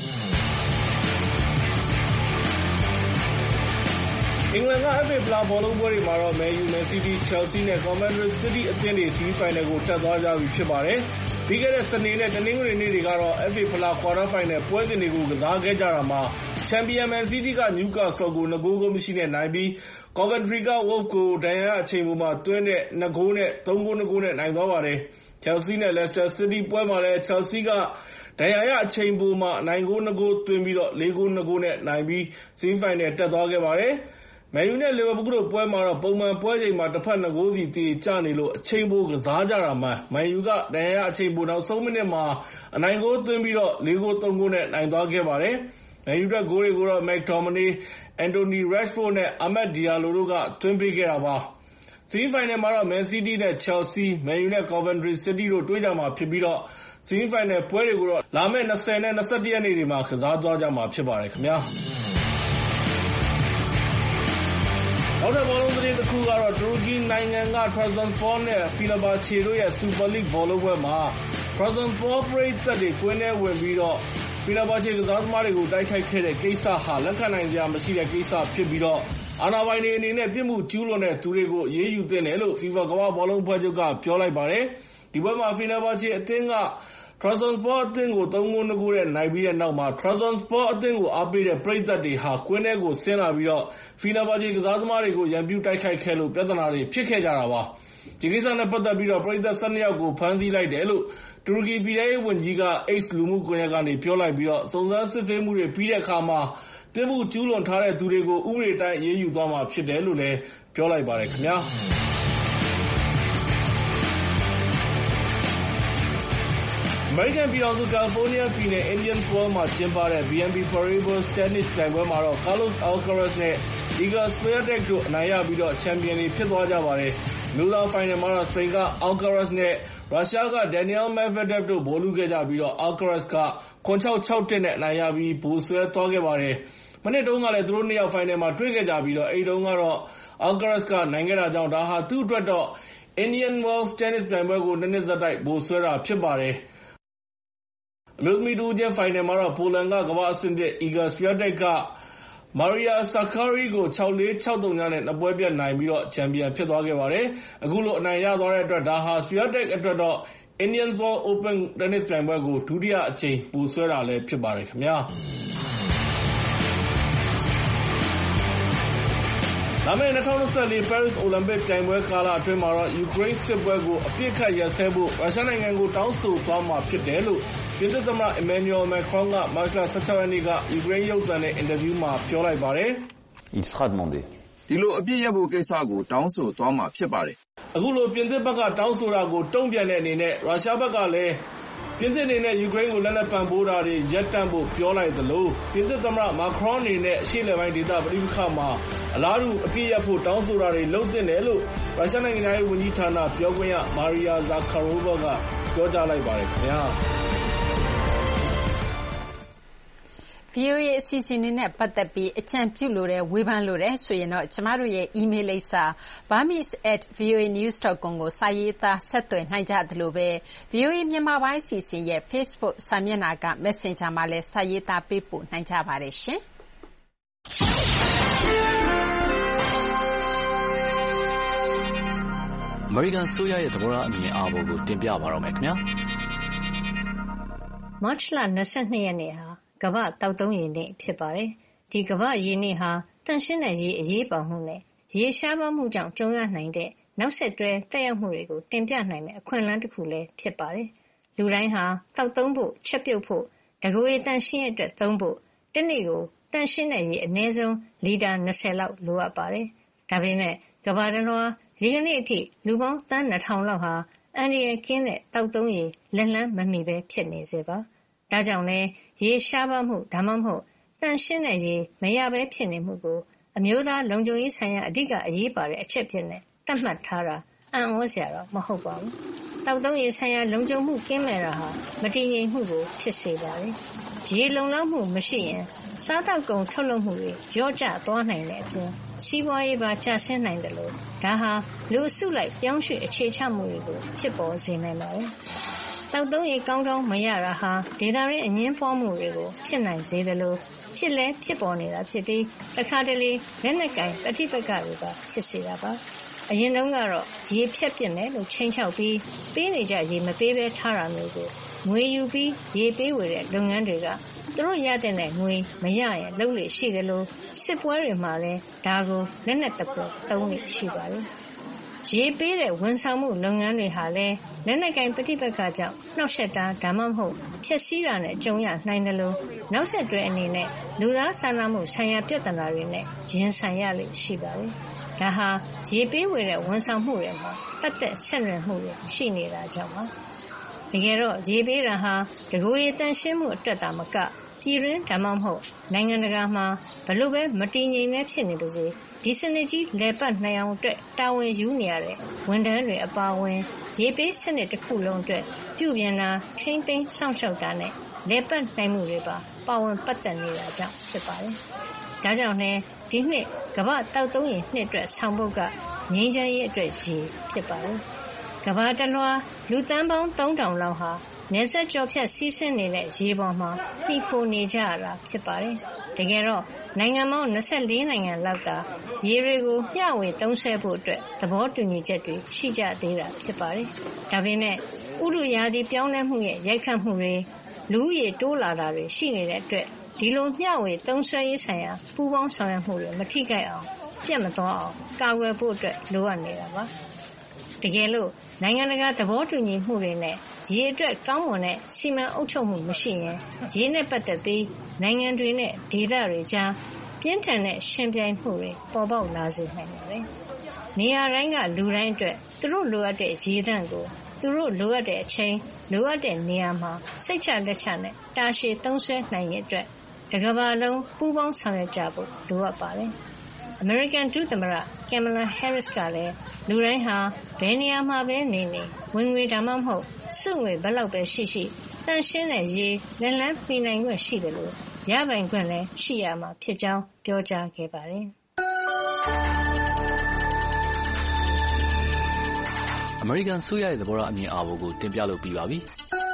အင်္ဂလန်က FA ဖလားဘောလုံးပွဲတွေမှာတော့ Man U, Man City, Chelsea နဲ့ Coventry City အသင်းတွေဆီမီဖိုင်နယ်ကိုတက်သွားကြပြီဖြစ်ပါတယ်။ပြီးခဲ့တဲ့စနေနဲ့တနင်္ဂနွေနေ့တွေကတော့ FA ဖလား Quarter Final ပွဲစဉ်တွေကိုကစားခဲ့ကြတာမှာချန်ပီယံ Man City က Newcastle ကို2ဂိုးမရှိနဲ့နိုင်ပြီး Coventry က Wolves ကိုဒဏ်ရာရအချိန်ပိုမှာသွင်းတဲ့2ဂိုးနဲ့3ဂိုး2ဂိုးနဲ့နိုင်သွားပါတယ်။ Chelsea နဲ့ Leicester City ပွဲမှာလည်း Chelsea ကဒဏ်ရာရအချိန်ပိုမှာအနိုင်ဂိုး2ဂိုးသွင်းပြီး4ဂိုး2ဂိုးနဲ့နိုင်ပြီးဆီမီဖိုင်နယ်တက်သွားခဲ့ပါတယ်။ မန်ယူနဲ့လီဗာပူးတို့ပွဲမှာတော့ပုံမှန်ပွဲချိန်မှာတစ်ဖက်2ဂိုးစီသရေကျနေလို့အချိန်ပိုကစားကြတာမှာမန်ယူကဒဏ်ရာရအချိန်ပိုနောက်ဆုံးမိနစ်မှာအနိုင်ဂိုးသွင်းပြီး4ဂိုး3ဂိုးနဲ့နိုင်သွားခဲ့ပါတယ်။မန်ယူအတွက်ဂိုးတွေကိုတော့ McTominay, Anthony Rashford နဲ့ Amad Diallo တို့ကသွင်းပေးခဲ့တာပါ။ဆီမီဖိုင်နယ်မှာတော့ Man City နဲ့ Chelsea, Man U နဲ့ Coventry City တို့တွေ့ကြမှာဖြစ်ပြီးဆီမီဖိုင်နယ်ပွဲတွေကိုတော့လာမယ့်20နဲ့21ရက်နေ့တွေမှာကစားသွားကြမှာဖြစ်ပါတယ်ခင်ဗျာ။နောက်ထပ်ဘောလုံးသတင်းတစ်ခုကတော့တူရကီနိုင်ငံက Trabzonspor နဲ့ Fenerbahce တို့ရဲ့ Super League ဘောလုံးပွဲမှာ Trabzonspor ပရိသတ်တွေကွင်းထဲဝင်ပြီးFenerbahce ကစားသမားတွေကိုတိုက်ခိုက်ခဲ့တဲ့ကိစ္စဟာလက်ခံနိုင်စရာမရှိတဲ့ကိစ္စဖြစ်ပြီးအာဏာပိုင်တွေအနေနဲ့ပြစ်မှုကျူးလွန်တဲ့သူတွေကိုအရေးယူသင့်တယ်လို့ FIFA ကမ္ဘာ့ဘောလုံးအဖွဲ့ချုပ်ကပြောလိုက်ပါတယ်။ဒီပွဲမှာ Fenerbahce အသင်းကTrabzonspor အသင်းကို3ဂိုး2ဂိုးနဲ့နိုင်ပြီးတဲ့နောက်မှာTrabzonspor အသင်းကိုအားပေးတဲ့ပရိသတ်တွေဟာကွင်းထဲကိုဆင်းလာပြီးFenerbahce ကစားသမားတွေကိုရန်ပြုတိုက်ခိုက်ခဲ့လို့ပြဿနာတွေဖြစ်ခဲ့ကြတာပါ။ဒီကိစ္စနဲ့ပတ်သက်ပြီးပရိသတ်12ယောက်ကိုဖမ်းဆီးလိုက်တယ်လို့တူရကီပြည်ထောင်ရေးဝန်ကြီးက X လူမှုကွန်ရက်ကနေပြောလိုက်ပြီးစုံစမ်းစစ်ဆေးမှုတွေပြီးတဲ့အခါမှာပြစ်မှုကျူးလွန်ထားတဲ့သူတွေကိုဥပဒေတိုင်းအရေးယူသွားမှာဖြစ်တယ်လို့လည်းပြောလိုက်ပါတယ်ခင်ဗျာ။အမေရိကန်ပြည်ထောင်စုကယ်လီဖိုးနီးယားပြည်နယ် Indian Wells မှာကျင်းပတဲ့ BNP Paribas တင်းနစ်ပြိုင်ပွဲမှာတော့ Carlos Alcaraz နဲ့ Iga Swiatek တို့အနိုင်ရပြီးချန်ပီယံတွေဖြစ်သွားကြပါတယ်။လူသားဖိုင်နယ်မှာတော့စပိန်က Alcaraz နဲ့ရုရှားက Daniil Medvedev တို့ဗိုလ်လုခဲ့ကြပြီးAlcaraz က 7-6-6 နဲ့အနိုင်ရပြီးဗိုလ်စွဲသွားခဲ့ပါတယ်။မနှစ်တုန်းကလည်းသူတို့နှစ်ယောက်ဖိုင်နယ်မှာတွေ့ခဲ့ကြပြီးအဲဒီတုန်းကတော့ Alcaraz ကနိုင်ခဲ့တာကြောင့်ဒါဟာသူ့အတွက်တော့ Indian Wells တင်းနစ်ပြိုင်ပွဲကို2နှစ်ဆက်တိုက်ဗိုလ်စွဲတာဖြစ်ပါတယ်။အမျိုးသမီးတဦးချင်းဖိုင်နယ်မှာတော့ပိုလန်ကကမ္ဘာ့အဆင့်1 Iga Swiatek က Maria Sakkari ကို 6-4, 6-0 နဲ့2ပွဲပြတ်နိုင်ပြီးချန်ပီယံဖြစ်သွားခဲ့ပါတယ်။အခုလိုအနိုင်ရသွားတဲ့အတွက်ဒါဟာ Swiatek အတွက်တော့ Indian Wells Open တင်းနစ်ပြိုင်ပွဲကိုဒုတိယအကြိမ်ဗိုလ်စွဲတာလည်းဖြစ်ပါတယ်ခင်ဗျာ။လာမယ့်2024 Paris Olympic ပြိုင်ပွဲကာလအတွင်းမှာတော့ယူကရိန်းစစ်ပွဲကိုအပြစ်ခတ်ရပ်စဲဖို့ရုရှားနိုင်ငံကိုတောင်းဆိုသွားမှာဖြစ်တယ်လို့ပြင်သစ်သမ္မတ Emmanuel Macron ကမတ်လ16ရက်နေ့ကယူကရိန်းရုပ်သံနဲ့အင်တာဗျူးမှာပြောလိုက်ပါတယ်။ Il sera demandé ဒီလိုအပြစ်ရပ်ဖို့ကိစ္စကိုတောင်းဆိုသွားမှာဖြစ်ပါတယ်။အခုလိုပြင်သစ်ဘက်ကတောင်းဆိုတာကိုတုံ့ပြန်တဲ့အနေနဲ့ရုရှားဘက်ကလည်းပြင်သစ်အနေနဲ့ယူကရိန်းကိုလက်နက်ပံ့ပိုးတာတွေရပ်တန့်ဖို့ပြောလိုက်သလိုပြင်သစ်သမ္မတ Macron အနေနဲ့အရှေ့အလယ်ပိုင်းဒေသပဋိပက္ခမှာအလားတူအပြစ်ရပ်ဖို့တောင်းဆိုတာတွေလုပ်သင့်တယ်လို့ရုရှားနိုင်ငံသားရေးဝန်ကြီးဌာနပြောခွင့်ရ Maria Zakharova ကပြောကြားလိုက်ပါတယ်ခင်ဗျာ။ VOA အစီအစဉ်တွေနဲ့ပတ်သက်ပြီးအကြံပြုလိုတဲ့ဝေဖန်လိုတဲ့ဆိုရင်တော့ကျမတို့ရဲ့ email လိပ်စာ burmese@voanews.com ကိုစာရေးသားဆက်သွယ်နိုင်ကြသလိုပဲ VOA မြန်မာပိုင်းအစီအစဉ်ရဲ့ Facebook စာမျက်နှာက Messenger မှာလည်းစာရေးသားပေးပို့နိုင်ကြပါတယ်ရှင်။အမေရိကန်ဆိုရရဲ့သဘောထားအမြင်အာဘော်ကိုတင်ပြပါတော့မယ်ခင်ဗျာမတ်လ22ရက်နေ့ဟာကမ္ဘာတောက်သုံးရေနေ့ဖြစ်ပါတယ်ဒီကမ္ဘာရေနေ့ဟာတန့်ရှင်းတဲ့ရေအရေးပါမှုနဲ့ရေရှားပါမှုကြောင့်ကြုံရနိုင်တဲ့နောက်ဆက်တွဲတက်ရောက်မှုတွေကိုတင်ပြနိုင်မယ့်အခွင့်အလမ်းတစ်ခုလည်းဖြစ်ပါတယ်လူတိုင်းဟာတောက်သုံးဖို့ချက်ပြုတ်ဖို့တကိုယ်ရည်တန့်ရှင်းရဲ့အတွက်သုံးဖို့တစ်နေ့ကိုတန့်ရှင်းတဲ့ရေအနည်းဆုံးလီတာ20လောက်လိုအပ်ပါတယ်ဒါပေမဲ့ကမ္ဘာတစ်လွှားဒီကနေ့အထိလူပေါင်းသန်း2000လောက်ဟာအန္တရာယ်ကင်းတဲ့တောက်သုံးရေလက်လန်းမမီပဲဖြစ်နေစေပါဒါကြောင့်လဲရေရှားပါမှုဒါမှမဟုတ်တန့်ရှင်းတဲ့ရေမရပဲဖြစ်နေမှုကိုအမျိုးသားလုံခြုံရေးဆိုင်ရာအဓိကအရေးပါတဲ့အချက်ဖြစ်နေသတ်မှတ်ထားတာအံ့ဩစရာတော့မဟုတ်ပါဘူးတောက်သုံးရေဆိုင်ရာလုံခြုံမှုကင်းမဲ့တာဟာမတည်ငြိမ်မှုကိုဖြစ်စေပါတယ်ရေလုံလောက်မှုမရှိရင်စားတောက်ကုန်ထုတ်လုပ်မှုတွေလျော့ကျသွားနိုင်တဲ့အပြင်စီးပွားရေးပါကျဆင်းနိုင်တယ်လို့ဒါဟာလူအစုလိုက်ပြောင်းရွှေ့အခြေချမှုတွေကိုဖြစ်ပေါ်စေနိုင်ပါတယ်တောက်သုံးရေကောင်းကောင်းမရတာဟာဒေသရင်းအငင်းပွားမှုတွေကိုဖြစ်နိုင်စေတယ်လို့ဖြစ်လဲဖြစ်ပေါ်နေတာဖြစ်ပြီးတခါတလေလက်နက်ကင်ပဋိပက္ခတွေပါဖြစ်စေတာပါအရင်တုန်းကတော့ရေဖြတ်ပစ်မယ်လို့ချိန်ချောက်ပြီးပေးနေကြရေမပေးဘဲထားတာမျိုးကိုငွေယူပြီးရေပေးဝေတဲ့လုပ်ငန်းတွေကသူတို့ရတဲ့ငွေမရရင်လုပ်လို့ရှိတယ်လို့စစ်ပွဲတွေမှာလည်းဒါကိုလက်နက်တပွသုံးလို့ရှိပါတယ်ရေပေးတဲ့ဝန်ဆောင်မှုလုပ်ငန်းတွေဟာလည်းလက်နက်ကင်ပဋိပက္ခကြောင့်နှောက်ယှက်တာဒါမှမဟုတ်ဖျက်ဆီးတာနဲ့ကြုံရနိုင်တယ်လို့နောက်ဆက်တွဲအနေနဲ့လူသားစာနာမှုဆိုင်ရာပြဿနာတွေနဲ့ရင်ဆိုင်ရလို့ရှိပါတယ်ဒါဟာရေပေးဝေတဲ့ဝန်ဆောင်မှုတွေမှာပတ်သက်ဆက်နွယ်မှုတွေရှိနေတာကြောင့်ပါတကယ်တော့ရေပေးတာဟာတကိုယ်ရည်တန့်ရှင်းမှုအတွက်သာမကပြည်တွင်းဒါမှမဟုတ်နိုင်ငံတကာမှာဘလို့ပဲမတည်ငြိမ်နေဖြစ်နေပါစေဒီစနစ်ကြီးလဲပတ်နိုင်အောင်အတွက်တာဝန်ယူနေရတဲ့ဝန်ထမ်းတွေအပါအဝင်ရေပေးစနစ်တစ်ခုလုံးအတွက်ပြုပြင်တာထိမ့်သိမ်းစောင့်ရှောက်တာနဲ့လဲပတ်နိုင်မှုတွေပါဝင်ပတ်သက်နေတာကြောင့်ဖြစ်ပါတယ်။ဒါကြောင့်လည်းဒီနှစ်ကမ္ဘာတောက်သုံးရေနှစ်အတွက်ဆောင်ပုဒ်ကငြိမ်းချမ်းရေးအတွက်ရေဖြစ်ပါတယ်။ကမ္ဘာတလွှားလူသန်းပေါင်း3000လောက်ဟာနယ်စပ်ကျော်ဖြတ်စီးဆင်းနေတဲ့ရေပေါ်မှာမှီခိုနေကြရတာဖြစ်ပါတယ်။တကယ်တော့နိုင်ငံပေါင်း24နိုင်ငံလောက်သာရေတွေကိုမျှဝေသုံးစွဲဖို့အတွက်သဘောတူညီချက်တွေရှိကြသေးတာဖြစ်ပါတယ်။ဒါပေမဲ့ဥတုရာသီပြောင်းလဲမှုရဲ့ရိုက်ခတ်မှုတွေလူဦးရေတိုးလာတာတွေရှိနေတဲ့အတွက်ဒီလိုမျှဝေသုံးစွဲရေးဆိုင်ရာပူးပေါင်းဆောင်ရွက်မှုတွေမထိခိုက်အောင်ပြတ်မသွားအောင်ကာကွယ်ဖို့အတွက်လိုအပ်နေတာပါ။တကယ်လို့နိုင်ငံတကာသဘောတူညီမှုတွေနဲ့ရေအတွက်ကောင်းမွန်တဲ့စီမံအုပ်ချုပ်မှုမရှိရင်ရေနဲ့ပတ်သက်ပြီးနိုင်ငံတွေနဲ့ဒေသတွေကြားပြင်းထန်တဲ့ရှင်ပြိုင်မှုတွေပေါ်ပေါက်လာစေနိုင်ပါတယ်။နေရာတိုင်းကလူတိုင်းအတွက်သူတို့လိုအပ်တဲ့ရေသန့်ကိုသူတို့လိုအပ်တဲ့အချိန်လိုအပ်တဲ့နေရာမှာစိတ်ချလက်ချနဲ့တာရှည်သုံးစွဲနိုင်ရတဲ့တကမ္ဘာလုံးပူးပေါင်းဆောင်ရွက်ကြဖို့လိုအပ်ပါတယ်။အမေရိကန်ဒုသမ္မတကင်မလာဟဲရစ်ကလည်းလူတိုင်းဟာဘယ်နေရာမှာပဲနေဝင်ငွေဒါမှမဟုတ်စုငွေဘယ်လောက်ပဲရှိရှိတန့်ရှင်းတဲ့ရေလက်လန်းမှီနိုင်ခွင့်ရှိတယ်လို့ရပိုင်ခွင့်လည်းရှိရမှာဖြစ်ကြောင်းပြောကြားခဲ့ပါတယ်။အမေရိကန်ဆိုရရဲ့သဘောထားအမြင်အာဘော်ကိုတင်ပြလို့ပြီးပါပြီ။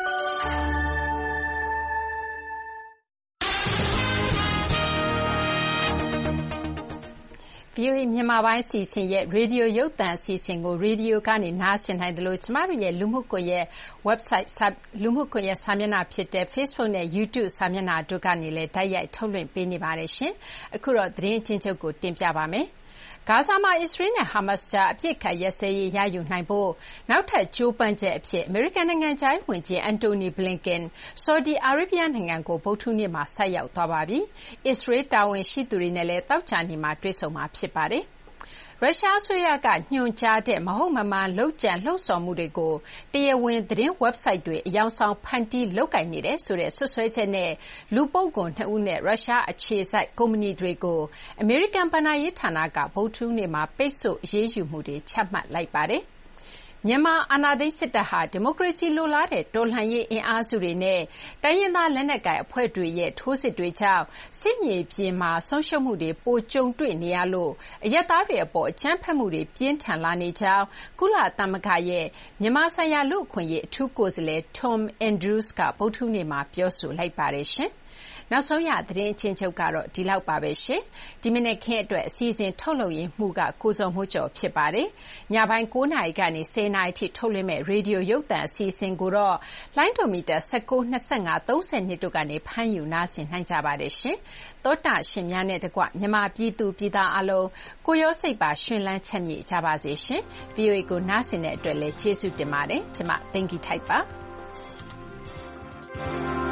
VOA မြန်မာပိုင်းအစီအစဉ်ရဲ့ရေဒီယိုရုပ်သံအစီအစဉ်ကိုရေဒီယိုကနေနားဆင်နိုင်သလိုကျမတို့ရဲ့လူမှုကွန်ရက် website လူမှုကွန်ရက်စာမျက်နှာဖြစ်တဲ့ Facebook နဲ့ YouTube စာမျက်နှာတို့ကနေလည်းတိုက်ရိုက်ထုတ်လွှင့်ပေးနေပါတယ်ရှင်။အခုတော့သတင်းအချင်းချုပ်ကိုတင်ပြပါမယ်။ဂါဇာမှာအစ္စရေးနဲ့ဟာမတ်စ်ကြားအပစ်အခတ်ရပ်စဲရေးရယူနိုင်ဖို့နောက်ထပ်ကြိုးပမ်းချက်အဖြစ်အမေရိကန်နိုင်ငံခြားရေးဝန်ကြီးအန်တိုနီဘလင်ကန်ဆော်ဒီအာရေဗျနိုင်ငံကိုဗုဒ္ဓဟူးနေ့မှာဆိုက်ရောက်သွားပါပြီ။အစ္စရေးတာဝန်ရှိသူတွေနဲ့လည်းသောကြာနေ့မှာတွေ့ဆုံမှာဖြစ်ပါတယ်။ရုရှားအစိုးရကညွှန်ကြားတဲ့မဟုတ်မမှန်လုပ်ကြံလှုံ့ဆော်မှုတွေကိုတရားဝင်သတင်း website တွေအယောင်ဆောင်ဖန်တီးလုပ်ကိုင်နေတယ်ဆိုတဲ့စွပ်စွဲချက်နဲ့လူပုဂ္ဂိုလ်2ဦးနဲ့ရုရှားအခြေစိုက်ကုမ္ပဏီတွေကိုအမေရိကန်ဘဏ္ဍာရေးဌာနကဗုဒ္ဓဟူးနေ့မှာပိတ်ဆို့အရေးယူမှုတွေချမှတ်လိုက်ပါတယ်။မြန်မာအာဏာသိမ်းစစ်တပ်ဟာဒီမိုကရေစီလိုလားတဲ့တော်လှန်ရေးအင်အားစုတွေနဲ့တိုင်းရင်းသားလက်နက်ကိုင်အဖွဲ့တွေရဲ့ထိုးစစ်တွေကြောင့်စစ်မြေပြင်မှာဆုံးရှုံးမှုတွေပိုကြုံတွေ့နေရလို့အရပ်သားတွေအပေါ်အကြမ်းဖက်မှုတွေပြင်းထန်လာနေကြောင်းကုလသမဂ္ဂရဲ့မြန်မာဆိုင်ရာလူ့အခွင့်အရေးအထူးကိုယ်စားလှယ် Tom Andrews ကဗုဒ္ဓဟူးနေ့မှာပြောဆိုလိုက်ပါတယ်ရှင်။နောက်ဆုံးရသတင်းအချင်းချုပ်ကတော့ဒီလောက်ပါပဲရှင်။ဒီမနေ့ခင်းအတွက်အစီအစဉ်ထုတ်လုပ်ရင်းမှုကကိုစုံမှုကျော်ဖြစ်ပါတယ်။ညပိုင်း9 နာရီကနေ10 နာရီထိထုတ်လွှင့်မဲ့ရေဒီယိုရုပ်သံအစီအစဉ်ကိုတော့လိုင်းဒိုမီတာ19 25 32တို့ကနေဖမ်းယူနားဆင်နိုင်ကြပါတယ်ရှင်။သောတာရှင်များနဲ့တကွမြန်မာပြည်သူပြည်သားအလုံးကိုရောစိတ်ပါရှင်လန်းချမ်းမြေ့ကြပါစေရှင်။ VOA ကိုနားဆင်တဲ့အတွက်လည်းကျေးဇူးတင်ပါတယ်။ကျွန်မ Thank you ထိုက်ပါ။